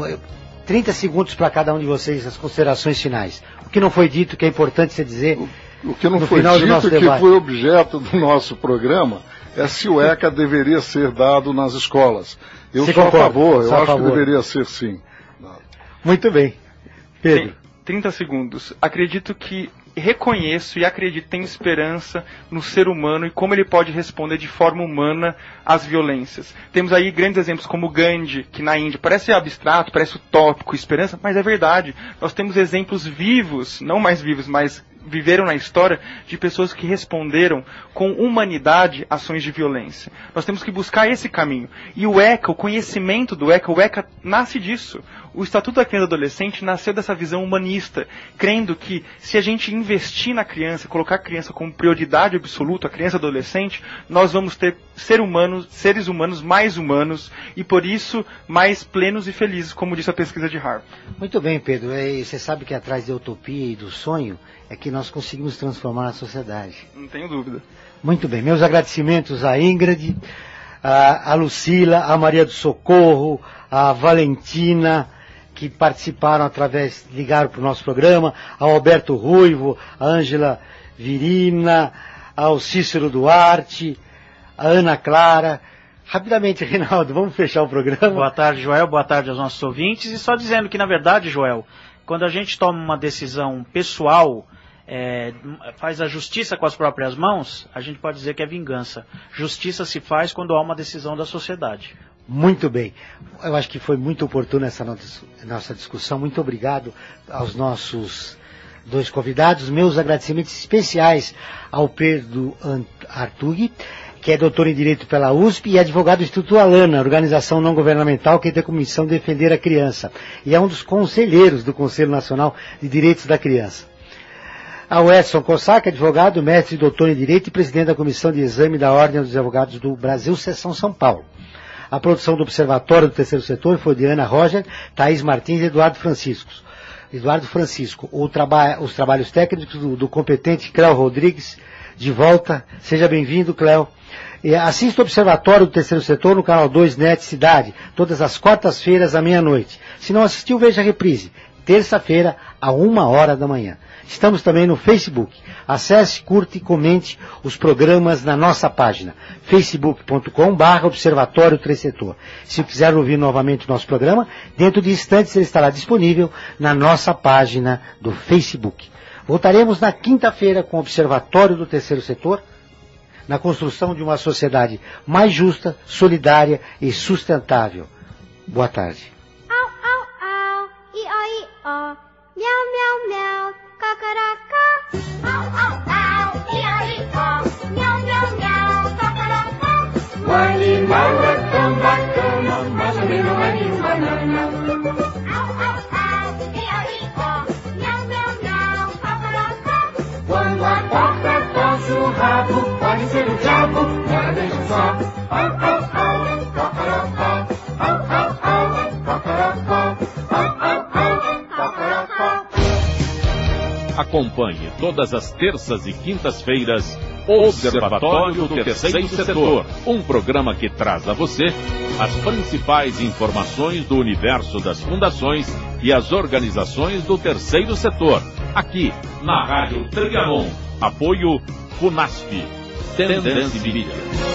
trinta segundos para cada um de vocês, as considerações finais. O que não foi dito, que é importante você dizer. O, o que não foi dito e que debate. Foi objeto do nosso programa é se o ECA deveria ser dado nas escolas. Eu Você sou concorda? a favor, eu sou acho a favor. que deveria ser sim. Muito bem. Pedro. trinta segundos. Acredito que reconheço e acredito, tenho esperança no ser humano e como ele pode responder de forma humana às violências. Temos aí grandes exemplos como Gandhi, que na Índia parece abstrato, parece utópico, esperança, mas é verdade. Nós temos exemplos vivos, não mais vivos, mas viveram na história, de pessoas que responderam com humanidade ações de violência. Nós temos que buscar esse caminho. E o ECA, o conhecimento do ECA, o ECA nasce disso. O Estatuto da Criança e do Adolescente nasceu dessa visão humanista, crendo que se a gente investir na criança, colocar a criança como prioridade absoluta, a criança e adolescente, nós vamos ter ser humanos, seres humanos mais humanos e, por isso, mais plenos e felizes, como disse a pesquisa de Harvard. Muito bem, Pedro. E você sabe que atrás da utopia e do sonho é que nós conseguimos transformar a sociedade. Não tenho dúvida. Muito bem. Meus agradecimentos à Ingrid, à, à Lucila, à Maria do Socorro, à Valentina, que participaram através, ligaram para o nosso programa, ao Alberto Ruivo, à Ângela Virina, ao Cícero Duarte, à Ana Clara. Rapidamente, Reinaldo, vamos fechar o programa. Boa tarde, Joel, boa tarde aos nossos ouvintes. E só dizendo que, na verdade, Joel, quando a gente toma uma decisão pessoal, é, faz a justiça com as próprias mãos, a gente pode dizer que é vingança. Justiça se faz quando há uma decisão da sociedade. Muito bem. Eu acho que foi muito oportuna essa nossa discussão. Muito obrigado aos nossos dois convidados. Meus agradecimentos especiais ao Pedro Artug, que é doutor em Direito pela U S P e advogado do Instituto Alana, organização não governamental que tem como missão defender a criança. E é um dos conselheiros do Conselho Nacional de Direitos da Criança. Ao Edson Cossack, advogado, mestre e doutor em Direito e presidente da Comissão de Exame da Ordem dos Advogados do Brasil, Seção São Paulo. A produção do Observatório do Terceiro Setor foi de Ana Roger, Thaís Martins e Eduardo Francisco. Eduardo Francisco. O traba os trabalhos técnicos do, do competente Cléo Rodrigues, de volta. Seja bem-vindo, Cléo. E assista o Observatório do Terceiro Setor no canal dois Net Cidade, todas as quartas-feiras à meia-noite. Se não assistiu, veja a reprise. Terça-feira, à uma hora da manhã. Estamos também no Facebook. Acesse, curte e comente os programas na nossa página, facebook ponto com barra Observatório Terceiro Setor. Se quiser ouvir novamente o nosso programa, dentro de instantes ele estará disponível na nossa página do Facebook. Voltaremos na quinta-feira com o Observatório do Terceiro Setor, na construção de uma sociedade mais justa, solidária e sustentável. Boa tarde. Au, au, au, i, o, i, o, miau, miau, miau, cacaracá. Au, au, au, i, o, i, o, miau, miau, miau, cacaracá. Um animal é tão bacana, mas também não é nenhum banana. Au, au, au, i, o, i, o, miau, miau, miau, cacaracá. Quando a porta torce o rabo, pode ser o diabo, ela deixa só. Au, au, au, cacaracá. Au, au, au, cacaracá. Au, au, au, cacaracá. Acompanhe todas as terças e quintas-feiras o Observatório do Terceiro Setor, um programa que traz a você as principais informações do universo das fundações e as organizações do Terceiro Setor, aqui na Rádio Trianon. Apoio Funasp, Tendência Mídia.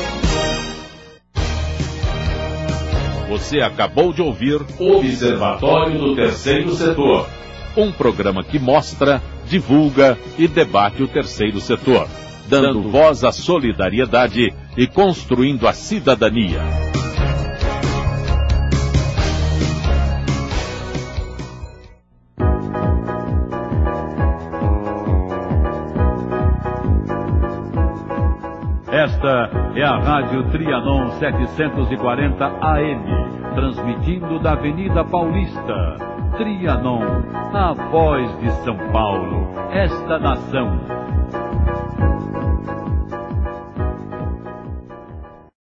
Você acabou de ouvir o Observatório do Terceiro Setor, um programa que mostra, divulga e debate o terceiro setor, dando voz à solidariedade e construindo a cidadania. Esta é a Rádio Trianon setecentos e quarenta A M, transmitindo da Avenida Paulista. Trianon, a voz de São Paulo, esta nação.